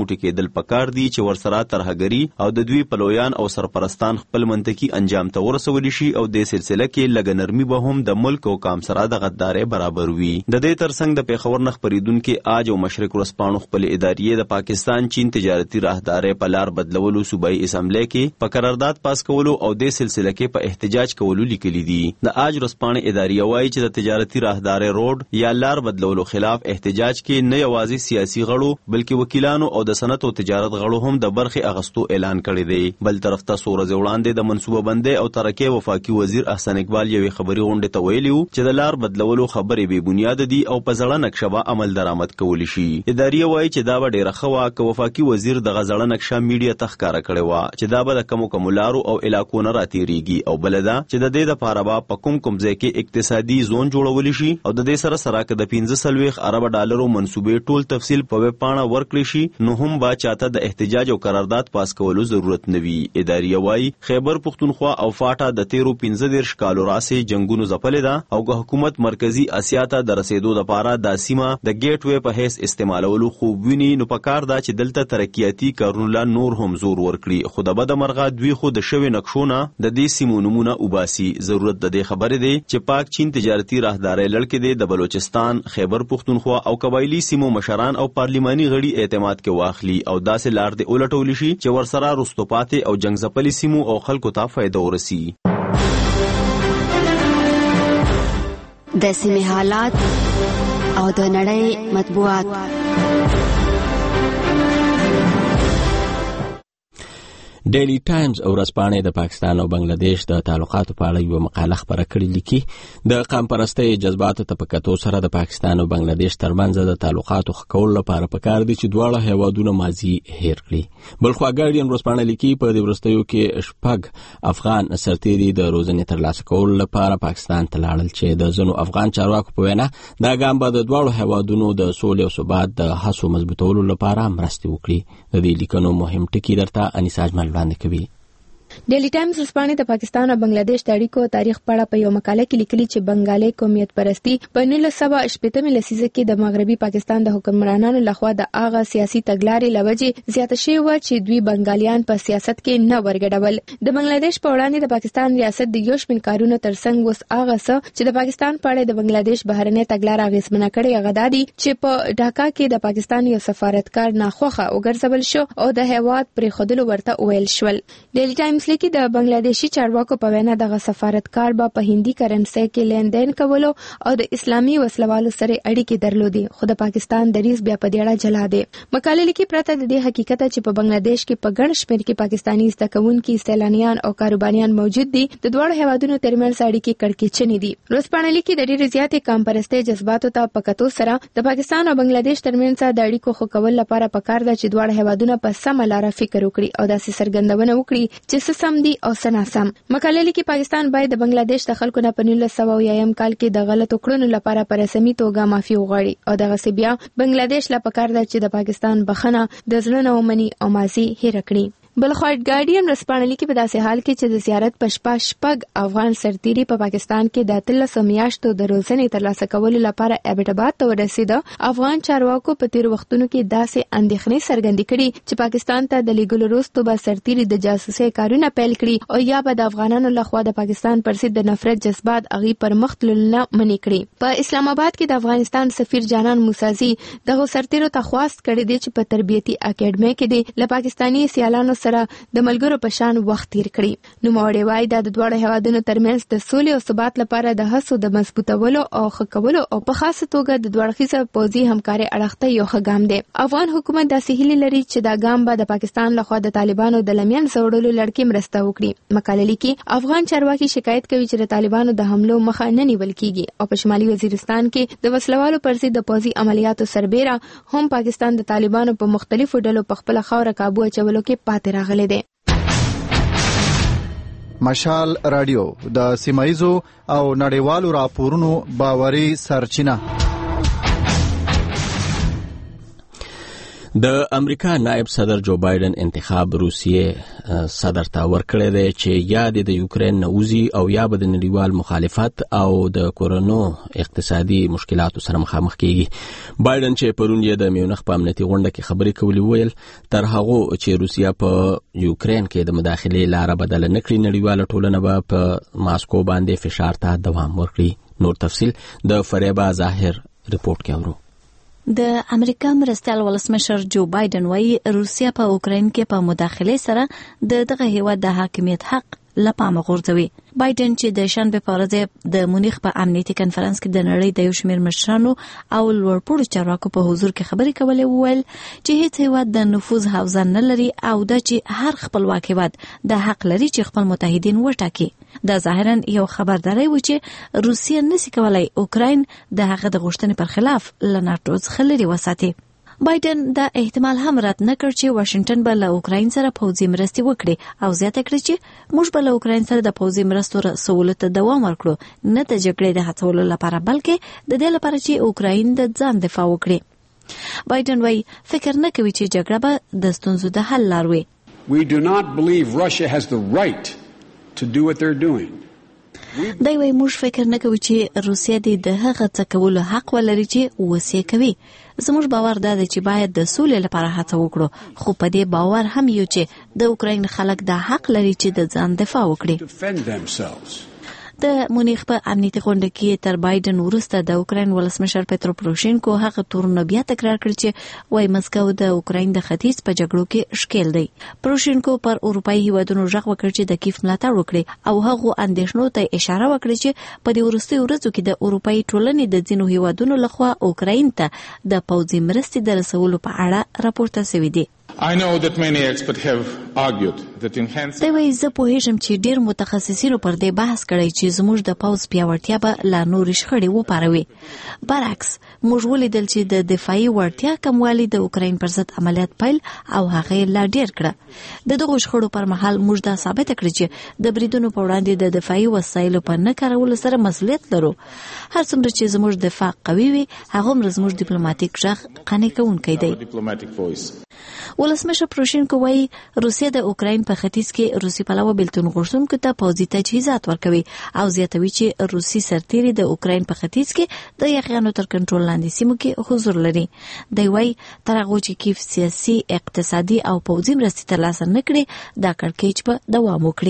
وټکېدل پکار دي چې ورسره ترهګري او د دوی پلویان او سرپرستان خپل منطقي انجام ته ورسولی شي او د سلسله کې لږ نرمي به هم د ملک او قام سره د غدارۍ برابر وي. د دې ترڅنګ د پیښور نه خپرېدونکي آج او مشرق ورځپاڼو خپل ادارې د پاکستان چین تجارتي راهدارۍ په لار بدلولو صوبایي اسمبلی کې په قرارداد پاس کولو او د سلسله کې په احتجاج کولو لیکلي دي. د آج ورځپاڼې ادارې وایي چې د تجارتي راهدارۍ روډ یا لار بدلولو خلاف احتجاج کې نه یوازې سیاسي غړو بلکې وکیلانو او د صنعت او تجارت غړو هم د برخې اغستو اعلان کړی دی. بل طرف ته څو ورځې وړاندې د منصوبه بندۍ او ترقۍ وفاقي وزیر احسن اقبال یوې خبري غونډې ته ویلي وو چې د لار بدلولو خبرې بې بنیاده دي او په زړه نقشه به عمل درآمد کولی شي. ادارې وایي چې دا به ډېره ښه وه که وفاقي وزیر دغه زړه نقشه میډیا ته ښکاره کړې وه چې دا به د کمو کمو لارو او علاقو نه راتېرېږي او بله ده چې د دې دپاره به په کوم کوم ځای کې اقتصادي زون جوړولی شي او د دې سره سره که د پنځه څلوېښت اربه ډالرو منصوبې ټول تفصیل په ویب پاڼه ورکړی شي نو هم به چاته د احتجاج او قرارداد پاس کولو ضرورت نه وي. ادارې وایي خیبر پښتونخوا او فاټا د تیرو پنځه دېرش کالو راسې جنګونو ځپلې ده او که حکومت مرکزي اسیا ته د رسېدو دپاره دا سیمه د ګیټ وې په حیث استعمالولو خوب ویني نو پکار ده چې دلته ترقیاتي کارونو لا نور هم زور ورکړي خو د بده مرغه دوی خو د شوي نقشو نه د دې سیمو نومونه وباسي. ضرورت د دې خبرې دی چې پاک چین تجارتي راهدارۍ لړ کې دی د بلوچستان خیبر پښتونخوا او قبایلي سیمو مشران او پارلیماني غړي اعتماد کې واخلي او داسې لار دې ولټولی شي چې ورسره رستو پاتې او جنګ ځپلي سیمو او خلکو ته فایده ورسي. د سیمې حالات او د نړۍ مطبوعات. ډیلی ټایمز او ورځپاڼې د پاکستان او بنگلاديش د تعلقاتو په اړه یوه مقاله خپره کړې لیکي د قام پرستۍ جذباتو ته په کتو سره د پاکستان او بنگلاديش ترمنځ د تعلقاتو ښه کولو لپاره پکار دي چې دواړه هیوادونه ماضي هیر کړي. بلخوا ګارډین ورځپاڼه لیکي په دې وروستیو کې شپږ افغان سرتیري د روزنې ترلاسه کولو لپاره پاکستان ته لاړل چې د ځینو افغان چارواکو په وینا دا ګام به د دواړو هیوادونو د سولې او ثبات د هڅو مضبوطولو لپاره مرستې وکړي. د دې لیکنو مهم ټکي درته انیسا اجمل وړاندې کوي. ډیلی ټایمز ورځپاڼې د پاکستان او بنگلاديش د اړیکو تاریخ په اړه په یو مقاله کې لیکلي چې بنگالي قومیت پرستی په نولس سوه شپېتمې لسیزه کې د مغربي پاکستان د حکمرانانو لخوا د هغه سیاسي تګلارې له وجې زیاته شوې وه چې دوی بنگالیان په سیاست کې نه ورګډول. د بنگلاديش په وړاندې د پاکستان ریاست د یو شمېر کارونو ترڅنګ اوس هغه څه چې د پاکستان په اړه د بنگلاديش بهرنۍ تګلاره اغېزمنه کړې هغه دا دي چې په ډاکا کې د پاکستان یو سفارتکار ناخوښه وګرځول شو او د هیواد پرېښودلو ورته وویل شول. ډیلی ټایمز لیکي د بنگلاديشي چارواکو په وینا دغه سفارتکار به په هندي کرنسي کې لیندین کولو او د اسلامي وسلوالو سره اړیکې درلودې خو د پاکستان دریځ بیا په دې اړه جلا دی. مقاله لیکي پرته د دې حقیقت چې په بنگلاديش کې په ګڼ شمېر کې پاکستاني زده کوونکي سیلانیان او کاروباریان موجود دي د دواړو هیوادونو ترمنځ اړیکې کړکېچنې دي. ورځپاڼه لیکي د ډېرې زیاتې قام پرستۍ جذباتو ته په کتو سره د پاکستان او بنگلاديش ترمنځ د اړیکو ښه کولو لپاره پکار ده چې دواړه هیوادونه په سمه لاره فکر وکړي او داسې څرګندونه وکړي چې څه سم دي او څه ناسم. مقاله لیکي پاکستان باید د بنگلاديش د خلکو نه په نولس سوه اویایم کال کې د غلطو کړنو لپاره په رسمي توګه معافي وغواړي او دغسې بیا بنگلاديش له پکار ده چې د پاکستان بخښنه د زړه نه ومني او ماضي هېره کړي. بلخوا ګارډین ورځپاڼه لیکي په داسې حال کې چې د زیارت په شپه شپږ افغان سرتیري په پاکستان کې د اتلسو میاشتو د روزنې ترلاسه کولو لپاره ابټاباد ته ورسېده افغان چارواکو په تېرو وختونو کې داسې اندېښنې څرګندې کړي چې پاکستان ته د لیږلو وروسته به سرتیري د جاسوسۍ کارونه پیل کړي او یا به د افغانانو لخوا د پاکستان پر ضد د نفرت جذبات هغې پر مخ تللو نه منې کړي. په اسلام آباد کې د افغانستان سفیر جانان موسازي دغو سرتیرو ته خواست کړی دی چې په تربیتي اکیډمۍ کې دی له پاکستاني سیالانو سره د ملګرو په شان وخت تیر کړي. نوموړی وایي دا د دواړو هیوادونو ترمنځ د سولې او ثبات لپاره د هڅو د مضبوطولو او ښه کولو او په خاصه توګه د دوړخیزه پوځي همکارۍ اړخ ته یو ښه ګام دی. افغان حکومت داسې هیلې لري چې دا ګام به د پاکستان لخوا د طالبانو د لمین زوړولو لړ کې مرسته وکړي. مقاله لیکي افغان چارواکي شکایت کوي چې د طالبانو د حملو مخه نه نیول کیږي او په شمالي وزیرستان کې د وسلوالو پر ضد د پوځي عملیاتو سربیره هم پاکستان د طالبانو په مختلفو ډلو په خپله خاوره کابو اچولو کې پاتې راغلی دی. مشال رادیو د سیمایزو او نړیوالو راپورونو باوري سرچینه. د امریکا نائب صدر جو بایدن انتخاب روسیې صدر ته ورکړی دی چې یا د یوکرين نه وځي او یا به د نړیوال مخالفت او د کورونو اقتصادي مشکلاتو سره مخامخ کیږي. بایدن چې پرون یې د میونخ په امنیتي غونډه کې خبرې کولې ویل تر هغه چې روسیا په یوکرين کې د مداخلې لار بدل نه کړي نړیواله ټولنه به په ماسکو باندې فشار ته دوام ورکړي. نور تفصيل د فریبا ظاهر رپورت کې اورو. د امریکا مرستیال ولسمشر جو بایدن وايي روسیا په اوکراین کې په مداخله سره د دغه هیواد د حاکمیت حق لپاره غورځوي. بایدن چې د شنبه په ورځ د مونیخ په امنیتي کنفرانس کې د نړۍ د یو شمېر مشرانو او لوړپوړو چارواکو په حضور کې خبرې کولې وویل چې هیڅ هیواد د نفوذ حوزه نه لري او د چې هر خپلواک هیواد د حق لري چې خپل متحدین وټاکي. دا ظاهرا یو خبرداري و چې روسیا نشي کولای اوکراین د هغه د غوښتنې پر خلاف له ناتو څخه لري وساتي. بایدن دا احتمال هم رد نه کړ چې واشنگټن به له اوکراین سره پوځي مرستې وکړي او زیاته کړي چې موږ به له اوکراین سره د پوځي مرستو رسولو ته دوام ورکړو نه د جګړې د هڅولو لپاره بلکې د دې لپاره چې اوکراین د ځان دفاع وکړي. بایدن وايي فکر نه کوي چې جګړه به د ستونزو د حل لار وي. We do not believe Russia has the right to do what they're doing. دا وایي موږ فکر نه کوي چې روسیا د هغه څه کولو حق ولري چې وسیه کوي. زموږ باور دا دی چې باید د سولې لپاره هڅه وکړو خو په دې باور هم یو چې د اوکراین خلک دا حق لري چې د ځان دفاع وکړي. د مونیخ په امنیتي غونډه کې تر بایدن وروسته د اوکراین ولسمشر پترو پروشینکو هغه تورونه بیا تکرار کړ چې وايي مسکو د اوکراین د ختیځ په جګړو کې شکیل دی. پروشینکو پر اروپאי هیوادونو ژغ وکړ چې د کیف ملاتړ وکړي او هغه اندېښنو ته اشاره وکړه چې په دې وروستي ورځو کې د اروپאי ټولنې د ځینو هیوادونو لخوا اوکراین ته د پوځي مرستې د رسولو په اړه راپورته شوی دی. I know that many experts have argued that enhanced دا وایي زه پوهیږم چې ډیر متخصصینو پر دې بحث کړی چې زموږ د پوځ پیاوړتیا به لا نور شخړې وپاروي. برعکس موږ ولیدل چې د دفاعي وړتیا کموالی د اوکراین پر ضد عملیات پیل او هغه لا ډیر کړه. د دغه شخړو پر مهال موږ دا ثابت کړی چې د بریدونو په وړاندې د دفاعي وسایلو په نه کارولو سره مسؤلیت لرو. هر څومره چې زموږ دفاع قوي وي هغه هم زموږ ډیپلوماټیک ځواک قانع کوونکی دی. ولسمشر پروشینکو وايي روسیا د اوکراین په ختیځ کې روسي پلوه بلتون غوښتونکو ته پوځي تجهیزات ورکوي او زیاتوي چې روسي سرتیري د اوکراین په ختیځ کې د یخیانو تر کنټرول لاندې سیمو کې حضور لري. دی وايي تر هغه چې کیف سیاسي اقتصادي او پوځي مرستې ترلاسه نه کړي دا کړکېچ به دوام وکړي.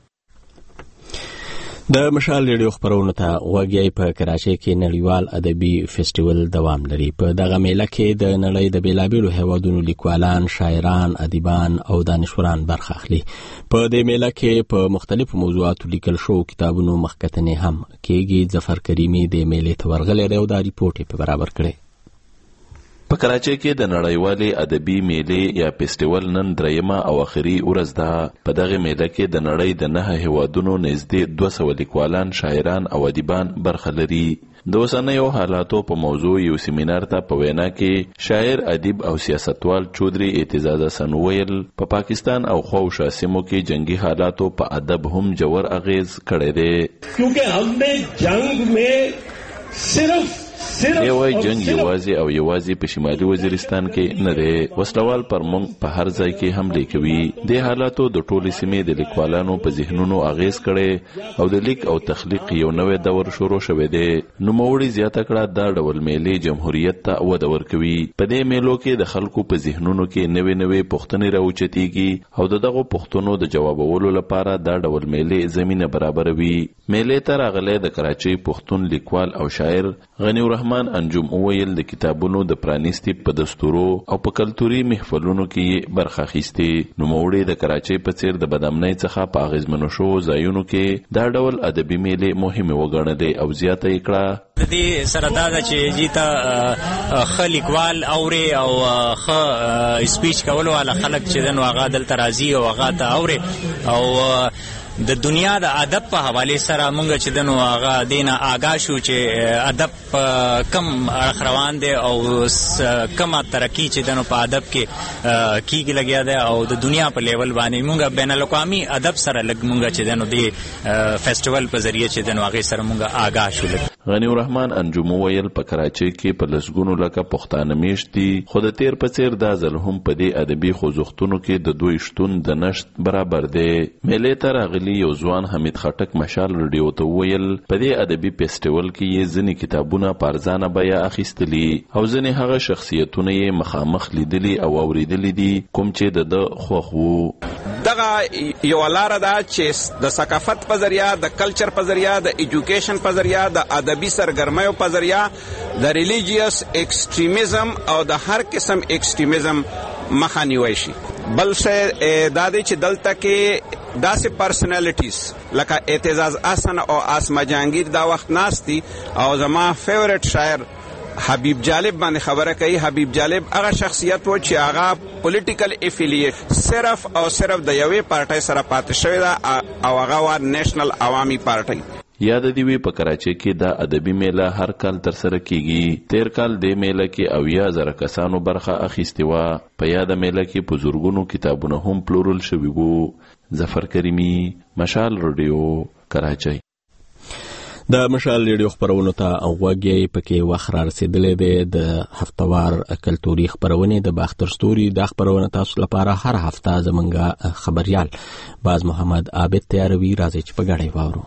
د مشال ریډیو خبرونه ته وګورئ. په کراچۍ کې نړیوال ادبي فیسټیوال دوام لري. په دغه میله کې د نړۍ د بیلابیلو هیوادونو لیکوالان، شاعران، ادیبان او دانشوران برخه اخلي. په دې میله کې په مختلفو موضوعاتو لیکل شوو کتابونو مخکتنې هم کېږي. ظفر کریمي د میلې ته ورغلی دی او دا ریپورټ یې په برابر کړی. په کراچۍ کې د نړیوالې ادبي میلې یا فیسټیوال نن دریمه او اخري ورځ ده. په دغه میله کې د نړۍ د نه هیوادونو نږدې دوه سوه لیکوالان، شاعران او ادیبان برخه لري. د اوسنیو حالاتو په موضوع یو سیمینار ته په وینا کې شاعر، ادیب او سیاستوال چودري اعتزاز حسن ویل په پا پاکستان او خوشا سیمو کې جنگي حالاتو په ادب هم جوړ اغیز کړی دی. کیونکہ ہم نے جنگ میں صرف دی وای جنگ یوازې او یوازې په شمالي وزیرستان کې نه دی. وسلوال پر مونږ په هر ځای کې حمله کوي. د حالاتو د ټولې سیمې د لیکوالانو په ذهنونو اغیز کړي او د لیک او تخلیق یو نوې دور شروع شوی دی. نوموړي زیاته کړه دا ډول میلې جمهوریت ته وده ورکوي. په دې میلو کې د خلکو په ذهنونو کې نوې نوې پوښتنې راوچتېږي او د دغو پوښتنو د جوابولو لپاره دا ډول میلې زمینه برابروي. میلې ته راغلی د کراچۍ پښتون لیکوال او شاعر غنی الرحمن انجم اویل د کتابونو د پرانیستي په دستورو او په کلتوري محفلونو کې برخه اخیستې. نوموړي د کراچۍ په څیر د بدامنۍ څخه په اغیزمنو شوو ځایونو کې دا ډول ادبي میلې مهمې وګڼلې او زیاته یې کړه. د دې سره دا ده چې جیته ښه لیکوال اوري او ښه سپیچ کولو والا خلک چې دن هغه دلته راځي او هغه ته اوري او د دنیا د ادب په حواله سره مونږ چې دنو هغه دینه آگاه شو چې ادب کم اړخ روان دی او کم ترقی چې دنو په ادب کې کیږي لګیا دی او د دنیا په لیول باندې مونږ بین الاقوامي ادب سره لګ مونږ چې دنو دی فیسټیوال په ذریعہ چې دنو هغه سره مونږ آگاه شو. غنی الرحمن انجم ویل په کراچۍ کې په لسګونو لکه پښتانه میشتي خو د تیر په څیر دا ځل هم په دې ادبي خوځښتونو کې د دوی شتون د نشت برابر دی. میلې ته راغلي یو ځوان حمید خټک مشال رادیو ته ویل په دې ادبي فیسټیوال کې یې ځینې کتابونه په ارزانه بیه اخیستلي او ځینې هغه شخصیتونه یې مخامخ لیدلي او اوریدلي دي کوم چې د ده خوښ وو. دغه یو لاره ده چې د ثقافت په ذریعہ د کلچر په ذریعہ د ایجوکیشن په ذریعہ د ادبي سرګرمیو په ذریعہ د ریلیجیس ایکسټریمزم او د هر قسم ایکسټریمزم مخه نیوي شي. بل څه دا دی چې دلته کې داسې پرسنالټیز لکه اعتزاز احسن او اسما جهانگیر دا وخت ناستی او زما فیورټ شاعر حبیب جالب باندې خبره کوي. حبیب جالب هغه شخصیت و چې هغه پولیټیکل افیلیټ صرف او صرف د یوې پارټۍ سره پاتې شوی ده او هغه وا نېشنل عوامي پارټۍ. یاد دی وی په کراچۍ کې دا ادبي میله هر کال تر سره کیږي. تیر کال د میله کې اویا زره کسانو برخه اخیستې وه. په یاد میله کې په زورګونو کتابونه هم پلورل شوي وو. ظفر کریمی، مشال رادیو، کراچۍ. د مشال ریډیو خبرونو ته غوږی پکې وخت را رسیدلی دی. د هفتوار کلتوري خبرونې د باختر ستوري د خبرونه تاسو لپاره هر هفته زمونږ خبريال باز محمد عابد تیاروي. راځي چې په ګډه واورو.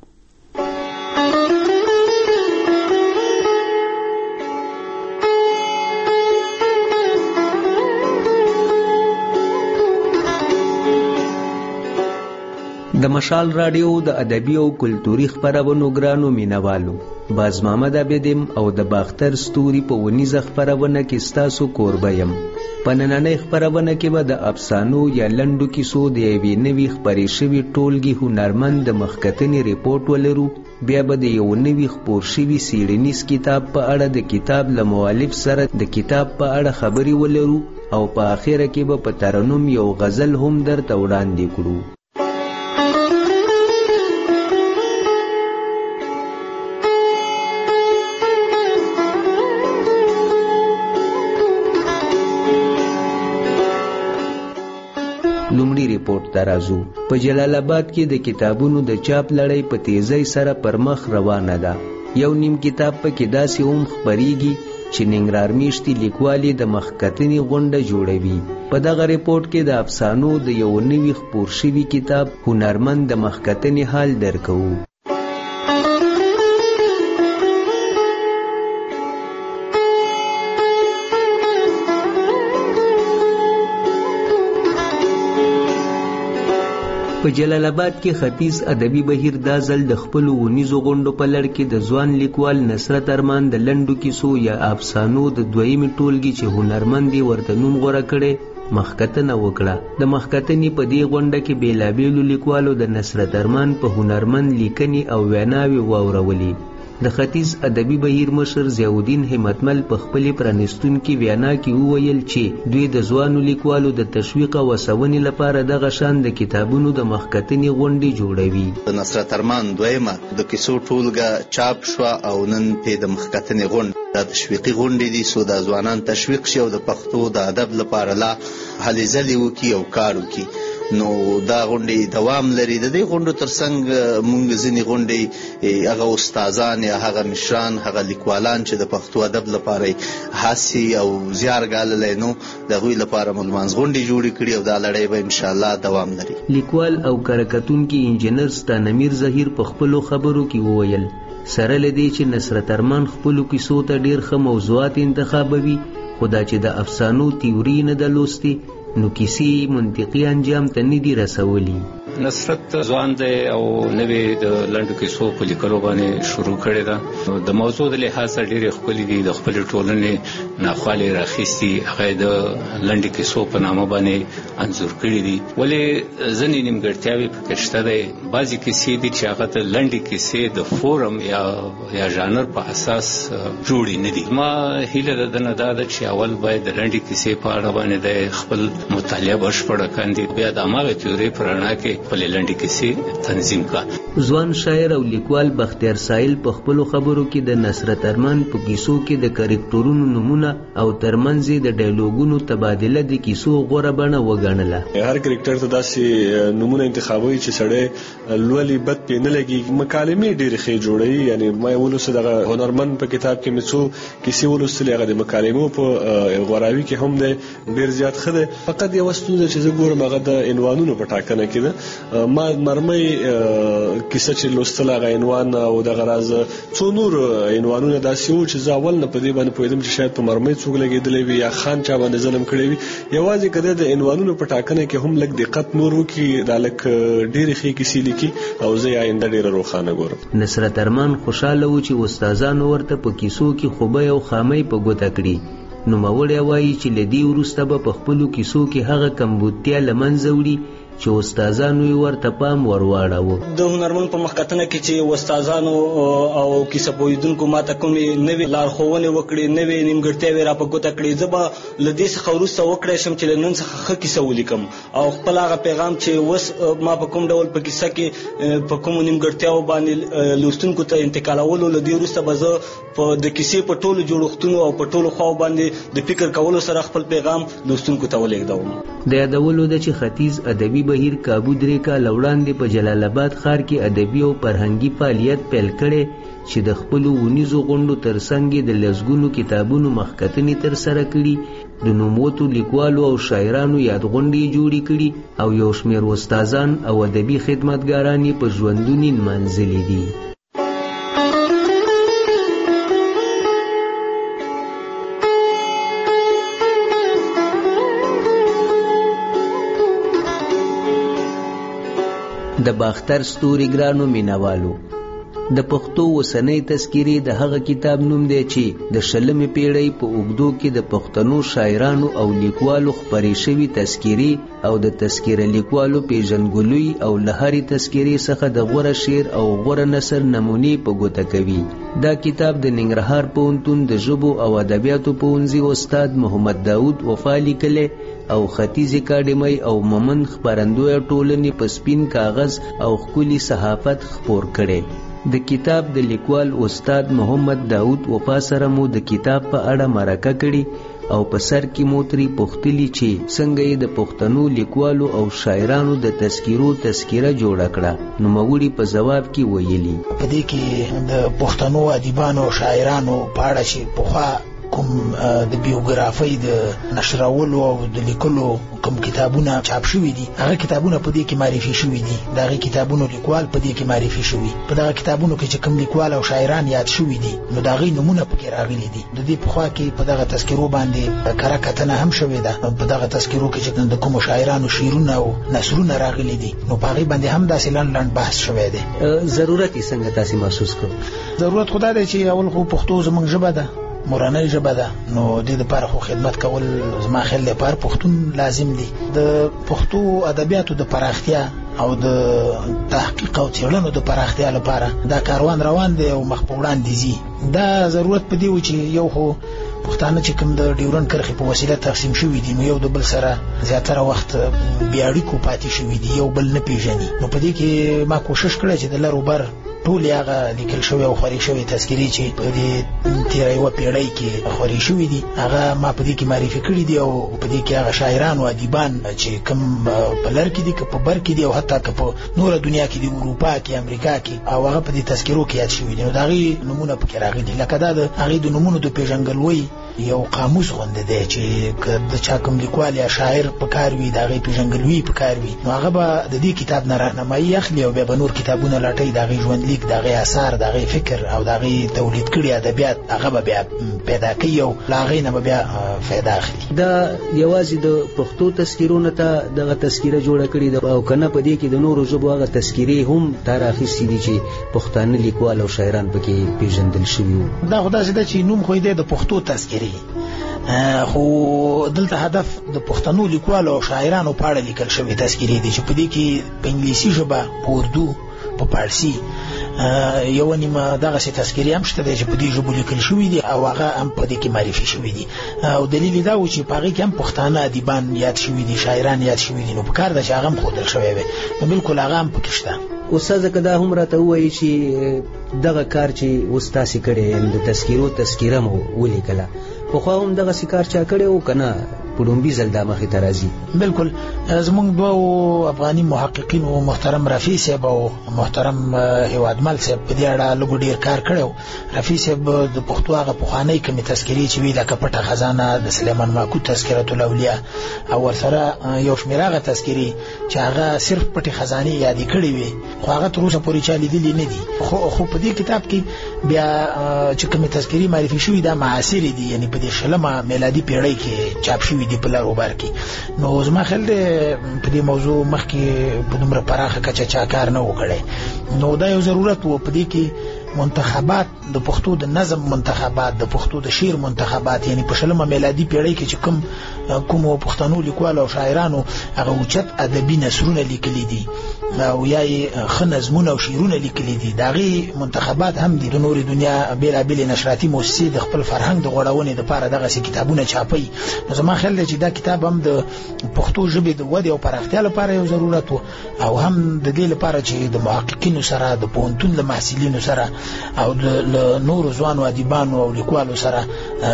د مشال رادیو د ادبي او کلتوري خبرونو ګرانو مینوالو، باز محمد عابدم او د باختر ستوري په ونیزه خبرونه کې ستاسو کوربه یم. په نننۍ خبرونه کې به د افسانو یا لنډو کیسو د یوې نوي خپرې شوي ټولګي هنرمند د مخکتنې ریپورټ ولرو. بیا به د یو نوي خپور شوي څیړنیز کتاب په اړه د کتاب له مؤلف سره د کتاب په اړه خبرې ولرو او په اخره کې به په ترنم یو غزل هم درته وړاندې کړو. لومړی ریپورت ته راځو. په جلال آباد کې د کتابونو د چاپ لړۍ په تیزۍ سره پر مخ روانه ده. یو نیم کتاب پکې داسې هم خپریږي چې ننګرهار میشتي لیکوالې د مخکتنې غونډه جوړوي. په دغه ریپورت کې د افسانو د یو نوي خپور شوي کتاب هنرمند د مخکتنې حال درکوو. په جلال آباد کې ختیځ ادبي بهیر دا ځل د خپلو ونیزو غونډو په لړ کې د ځوان لیکوال نصرت ارمان د لنډو کیسو یا افسانو د دویمې ټولګي چې هنرمند یې ورته نوم غوره کړی مخکتنه وکړه. د مخکتنې په دې غونډه کې بیلابیلو لیکوالو د نصرت ارمان په هنرمند لیکنې او ویناوې واورولې. د ختیځ ادبي بهیر مشر ضیاءالدین همتمل په خپلې پرانستونکې وینا کې وویل چې دوی د ځوانو لیکوالو د تشویق او هڅونې لپاره دغه شان د کتابونو د مخکتنې غونډې جوړوي. د نصرت ارمان دویمه د کیسو ټولګه چاپ شوه او نن پې د مخکتنې غونډ د تشویقي غونډې دي څو د ځوانان تشویق شي او د پښتو د ادب لپاره لا هلې ځلې وکړي او کار وکړي. نو دا غونډې دوام لري. د دې غونډو ترڅنګ موږ ځینې غونډې هغه استادان یا هغه مشران هغه لیکوالان چې د پښتو ادب لپاره هڅې او زیار ګاللی نو د هغوی لپاره مو لمانځ غونډې جوړې کړي او دا لړۍ به انشاءالله دوام لري. لیکوال او کارکتونکي انجینر ستانمیر ظهیر په خپلو خبرو کې وویل سره له دې چې نصرت ارمان خپلو کیسو ته ډېر ښه موضوعات انتخابوي، خو دا چې د افسانو تیوري نه ده لوستې نو کیسې منطقي انجام ته نه دي رسولي. نصرت ځوان دی او نوې د لنډو کیسو په لیکلو باندې شروع کړې ده. د موضوع د لحاظ ډېرې ښکلې دي، د خپلې ټولنې ناخوالې راخیستي هغه د لنډې کیسو په نامه باندې انځور کړي دي. ولې ځینې نیمګړتیاوې پکې شته دی. بعضې کیسې دي چې هغه د لنډې کیسې د فورم یا یا ژانر په اساس جوړې نه دي. ما هیله د ده نه دا ده چې اول باید د لنډې کیسې په اړه باندې د خپل مطالعه بشپړه کاندي، بیا د هماغې تیورۍ په رڼا کې خپل لنډې کیسې تنظیم کړه. ځوان شاعر او لیکوال بختیار سایل په خپل خبرو کې د نصرت ارمان په کیسو کې د کریکټرونو نمونه او ترمنځ د ډایلوګونو تبادله د کیسو غوره بڼه وګڼله. هر کریکټر ته داسې نمونه انتخابوي چې سړی لولي بد پې نه لګي. مکالمې ډېرې ښې جوړوي، یعنی ما ولوسته دغه هنرمند په کتاب کې مې څو کیسې ولوستلې، هغه د مکالمو په غوراوي کې هم دی ډېر زیات ښه دی. فقط یوه ستونزه چې زه ګورم هغه د عنوانونو په ټاکنه کې ده. ما مرمۍ کیسه چې لوستله هغه عنوان او دغه راز څو نور عنوانونه داسې وو چې زه اول نه په دې باندې پوهېدم چې شاید په مرمۍ څوک لګېدلی وي یا خان چا باندې ظلم کړی وي. یوازې که د عنوانونو په ټاکنه کې هم لږ دقت نور وکړي، دا لږ ډېرې ښې کیسې لیکي او زه یې آینده ډېره روښانه ګورم. نصرت ارمان خوشحاله و چې استادانو ورته په کیسو کې خوبۍ او خامۍ په ګوته کړي. نوموړی وایي چې له دې وروسته به په خپلو کیسو کې هغه کمبودتیا له منځه وړي چې استادانو یې ورته پام ورواړاوه. د هنرمند په مخکتنه کې چې استادانو او کیسه پوهیدونکو ماته کومې نوې لارښوونې وکړې، نوې نیمګړتیاوې را په ګوته کړې، زه به له دې څخه وروسته وکړی شم چې له نن څخه ښه کیسه ولیکم او خپل هغه پیغام چې اوس ما په کوم ډول په کیسه کې په کومو نیمګړتیاوو باندې لوستونکو ته انتقالولو، له دې وروسته به زه په د کیسې په ټولو جوړښتونو او په ټولو خواو باندې د فکر کولو سره خپل پیغام لوستونکو ته ولېږدوم. د یادولو ده چې ختیځ ادبي بهیر کابو درې کاله وړاندې په جلال آباد ښار کې ادبي او فرهنګي فعالیت پیل کړی چې د خپلو ونیزو غونډو ترڅنګ د لسګونو کتابونو مخکتنې ترسره کړي، د نوموتو لیکوالو او شاعرانو یادغونډې جوړې کړي او یو شمېر استادان او ادبي خدمتګاران یې په ژوندون نمانځلي دي. د باختر ستوري ګرانو مینوالو، د پښتو اوسنۍ تذکیرې د هغه کتاب نوم دی چې د شلمې پیړۍ په اوږدو کې د پښتنو شاعرانو او لیکوالو خپرې شوي تذکیرې او د تذکیره لیکوالو پیژندګلوي او له هرې تذکیرې څخه د غوره شعر او غوره نثر نمونې په ګوته کوي. دا کتاب د ننګرهار پوهنتون د ژبو او ادبیاتو پوهنځي استاد محمد داود وفا لیکلی او ختیځ اکاډمۍ او مومند خپرندویه ټولنې په سپین کاغذ او ښکلي صحافت خپور کړی. د کتاب د لیکوال استاد محمد داود وفا سره مو د کتاب په اړه مرکه کړي او په سر کې مو ترې پوښتلي چې څنګه یې د پښتنو لیکوالو او شاعرانو د تذکیرو تذکیره جوړه کړه. نوموړي په ځواب کې ویلي په دې کې د پښتنو ادیبانو او شاعرانو په اړه چې پخوا کوم د بیوګرافۍ د نشرولو او د لیکلو کوم کتابونه چاپ شوي دي، هغه کتابونه په دې کې معرفي شوي دي، د هغې کتابونو لیکوال په دې کې معرفي شوي. په دغه کتابونو کې چې کوم لیکوال او شاعران یاد شوي دي نو د هغې نومونه پکې راغلي دي. د دې پخوا کې په دغه تذکرو باندې کره کتنه هم شوې ده، په دغه تذکرو کې چې د کومو شاعرانو شعرونه او نثرونه راغلي دي نو په هغې باندې هم داسې لنډ لنډ بحث شوی دی. ضرورت یې څنګه تاسې محسوس کړو؟ ضرورت خو دا دی چې اول خو پښتو زموږ ژبه ده، مورنۍ ژبه ده، نو دې دپاره خو خدمت کول زما خیال لپاره پښتون لازم دي. د پښتو ادبیاتو د پراختیا او د تحقیق او څېړنو د پراختیا لپاره دا کاروان روان دی او مخ په وړاندې ځي. دا ضرورت په دې و چې یو خو پښتانه چې کوم د ډیورنډ کرښې په وسیله تقسیم شوي دي نو یو د بل سره زیاتره وخت بې اړیکو پاتې شوي دي، یو بل نه پیژني. نو په دې کې ما کوشش کړی چې د لر و بر ټولې هغه لیکل شوی او خورې شوی تذکیرې چې په دې تېره یوه پیړۍ کې خورې شوي دي هغه ما په دې کې معرفي کړي دي او په دې کې هغه شاعران او ادیبان چې کوم په لر کې دي که په بر کې دي او حتی که په نوره دنیا کې دي، اروپا کې، امریکا کې، او هغه په دې تذکیرو کې یاد شوي دي. نو د هغې نومونه پکې راغلي، لکه دا د هغې د نومونو د پیژندګلوۍ یو قاموس غونډه دی چې که د چا کوم لیکوال یا شاعر په کار وي د هغې پیژندګلوي په کار وي نو هغه به د دې کتاب نه راهنمایي اخلي او بیا به نور کتابونه لټوي، د هغې ژوندلیک، د هغې اثار، د هغې فکر او د هغې تولید کړي ادبیات هغه به بیا پیدا کوي او له هغې نه به بیا فایده اخلي. دا یوازې د پښتو تذکیرونو ته دغه تذکیره جوړه کړې ده او که نه په دې کې د نورو ژبو هغه تذکیرې هم تا راخیستې دي چې پښتانه لیکوال او شاعران پکې پیژندل شوي وو؟ دا خو داسې ده چې نوم خو یې دی د پښتو تذکیرې، خو دلته هدف د پښتنو لیکوالو او شاعرانو په اړه لیکل شوي تذکیرې دي چې په دې کې په انګلیسي ژبه، په اردو، په فارسي یو نیمه دغه سي تذکری هم شته چې په دې ژبه لیکل شوی دي او هغه هم په دې کې معرفي شوی دي او دلیل دا و چې په هغه کې هم پښتانه ادیبان یاد شوی دي شاعران یاد شوی دي نو په کار د چې هغه هم خودل شوی وي نو بالکل هغه هم پکې شته. استاد کدا هم راته وایي چې دغه کار چې استاد کړي د تذکیرو تذکیره مو ولیکله خو خو هم دغه سکار چا کړي او کنه پډومبي زلدا مخې ته راځي. بالکل زمونږ دوه افغاني محققین او محترم رفیع صاحب او محترم هیوادمل صاحب په دې اړه لږ ډیر کار کړو. رفیع صاحب د پښتو هغه پخوانی کمی تذکری چې وی لکه پټه خزانه د سلیمان ماکو تذکرۃ الاولیاء او ورسره یو شمیر هغه تذکری چې هغه صرف پټه خزانه یادې کړې وي خو هغه تر اوسه پورې چالي دي نه دي. خو خو په دې کتاب کې بیا چې کوم تذکری معرفي شوی دا معاصر دي یعنی په دې شلمه میلادي پیړۍ کې چاپ شوی دی په لارو بار کې. نو زما خیال دی په دې موضوع مخکې په دومره پراخه کچه چا کار نه وکړي نو دا یو ضرورت و په دې کې منتخبات د پښتو د نظم منتخبات د پښتو د شعر منتخبات یعنی په شلمه میلادي پیړۍ کې چې کوم کوم پښتنو لیکوال او شاعرانو هغه اوچت ادبي نثرونه لیکلي دي او یا ښه نظمونه او شعرونه لیکلي دي دغه منتخبات هم دي د نوري دنیا بیلابل نشراتي مؤسسې د خپل فرهنګ د غوړاونې لپاره دغه سي کتابونه چاپي. نو زما خیال دی چې دا کتاب هم د پښتو ژبې د ودې او پراختیا لپاره یو ضرورت او هم د دې لپاره چې د محققینو سره د پوهنتون له محصلینو سره او د نورو ځوانو ادیبانو او لیکوالو سره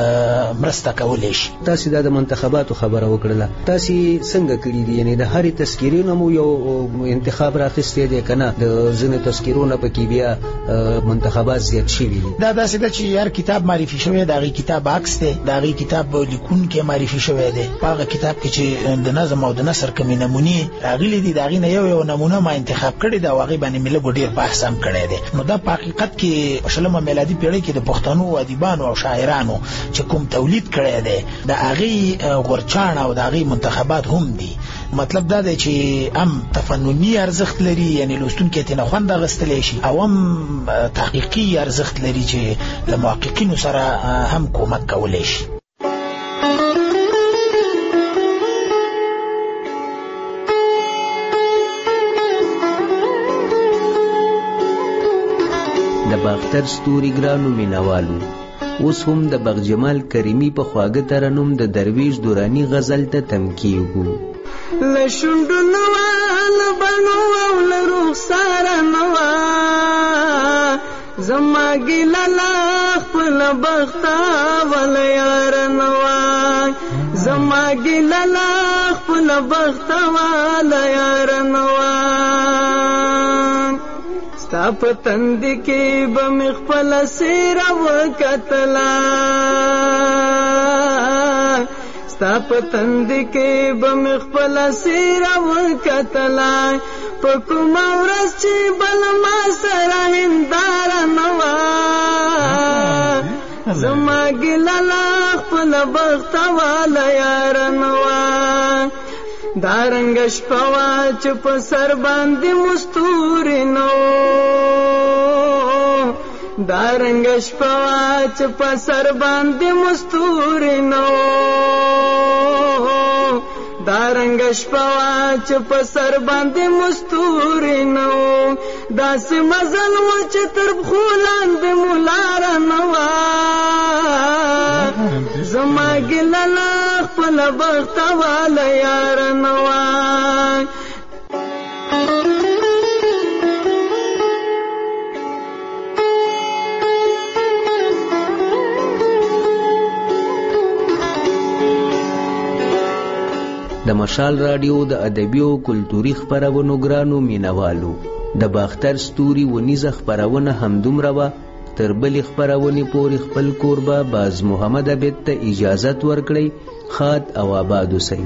مرسته کولای شي. تاسو د منتخباتو خبره وکړه تاسو څنګه کړی دي یعنی د هرې تذکیرې نوم یو انتخاب راخستې دي کنه د ځینې تذکیرونو په کې بیا منتخبات زیات شوي دي. دا داسې ده چې هر کتاب معرفي شوی دا غي کتاب عکس دی دا غي کتاب لیکون کې معرفي شوی دی هغه کتاب کې چې د نظم او د نثر کومې نمونه راغلي دي دا غي نه یو یو نمونه ما انتخاب کړی دا واغې باندې ملګ ډیر بحث هم کړی دی. نو دا په حقیقت کې شلمه میلادي پیړۍ کې د پښتنو ادیبانو او شاعرانو چې کوم تولید کړی دی دا هغه غورچان او دا هغه منتخبات هم دي. مطلب دا دی چې هم تفنني ارزښت لري یعنی لوستونکو ته نه خوند غستلی شي او هم تحقیقي ارزښت لري چې له محققینو سره هم کومک کولی شي. د باختر ستوري ګرانو مینوالو اوس هم د بغجمال کریمی په خواږه ترنم د درویش دورانی غزل ته تم کیږو. لشندو نوال بنو او لرخسار نوا زما گیلا لاخ پل بختا ول یار نوا زما گیلا لاخ پل بختا ول یار نوا ستا پتند کی بمخ پل سیر و کتلا ستا پتند کی بمخ پل سیر و کتلا پکوم ورځ چې بل ما سره هندار نوا زما ګیلا خپل بخت والا یار نوا دارنګ شپوا چې په سر باندې مستور نو دارنګ شپوا چې په سر باندې مستور نو دارنګ شپوا چې په سر باندې مستور نو داسې مزل و چې تر خولان به مولار نوا زما ګللا خپل بخت والا یار نوا د مشال رادیو د ادبي او کلتوري خبرونو ګرانو مینوالو د باختر ستوري ونیزه خبرونه همدومره وا تر بل خبرونه پوری خپل کوربه باز محمد عبد ته اجازه ورکړي خاد او آباد وسي.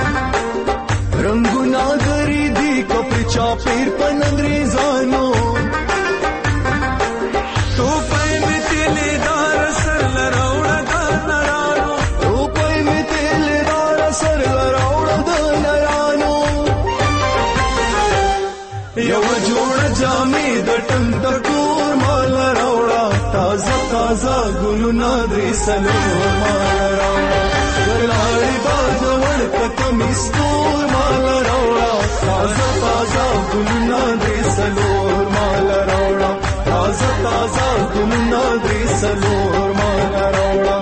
पीर पन अंग्रेजानो تازه تازه ګلونه درې څلور مال راوړه ولاړې باز ورکته مې ستور مال راوړه تازه تازه ګلونه درې څلور مال راوړه تازه تازه ګلونه درې څلور مال راوړه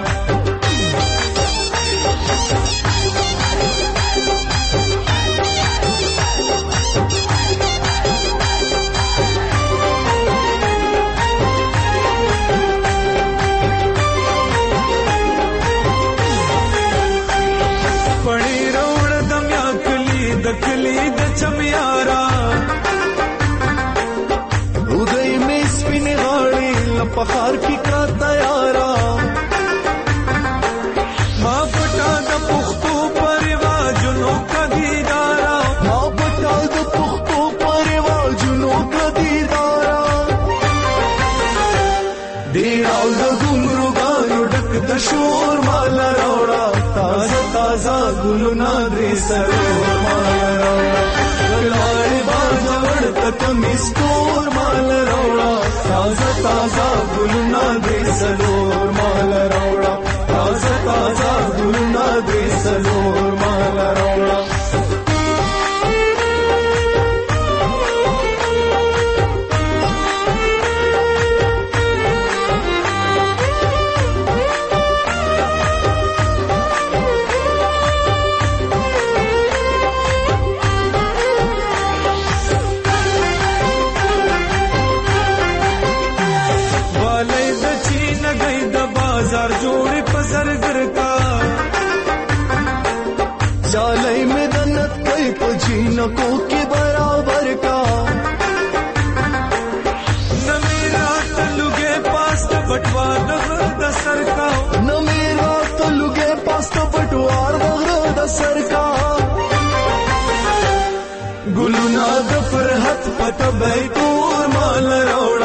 پخار کی کا تیارا ما پټا د پښتو پرواجونو کدیدارا ما پټا د پښتو پرواجونو کدیدارا دیراو د ګمرګانو ډک د شور مال راوړه تازه تازه ګلونه درې څلور مال راوړه ولاړې باز ورته مستور مال راوړه تازه تازه ګلونه درې څلور مال راوړه تازه تازه ګلونه درې څلور مال راوړه को के बराबर का न मेरा तलुगे पास तो बटवार दसर का न मेरा तलुगे पास तो बटवार दसर का गुलुना द फरहत पत बैतूर माल रावड़ा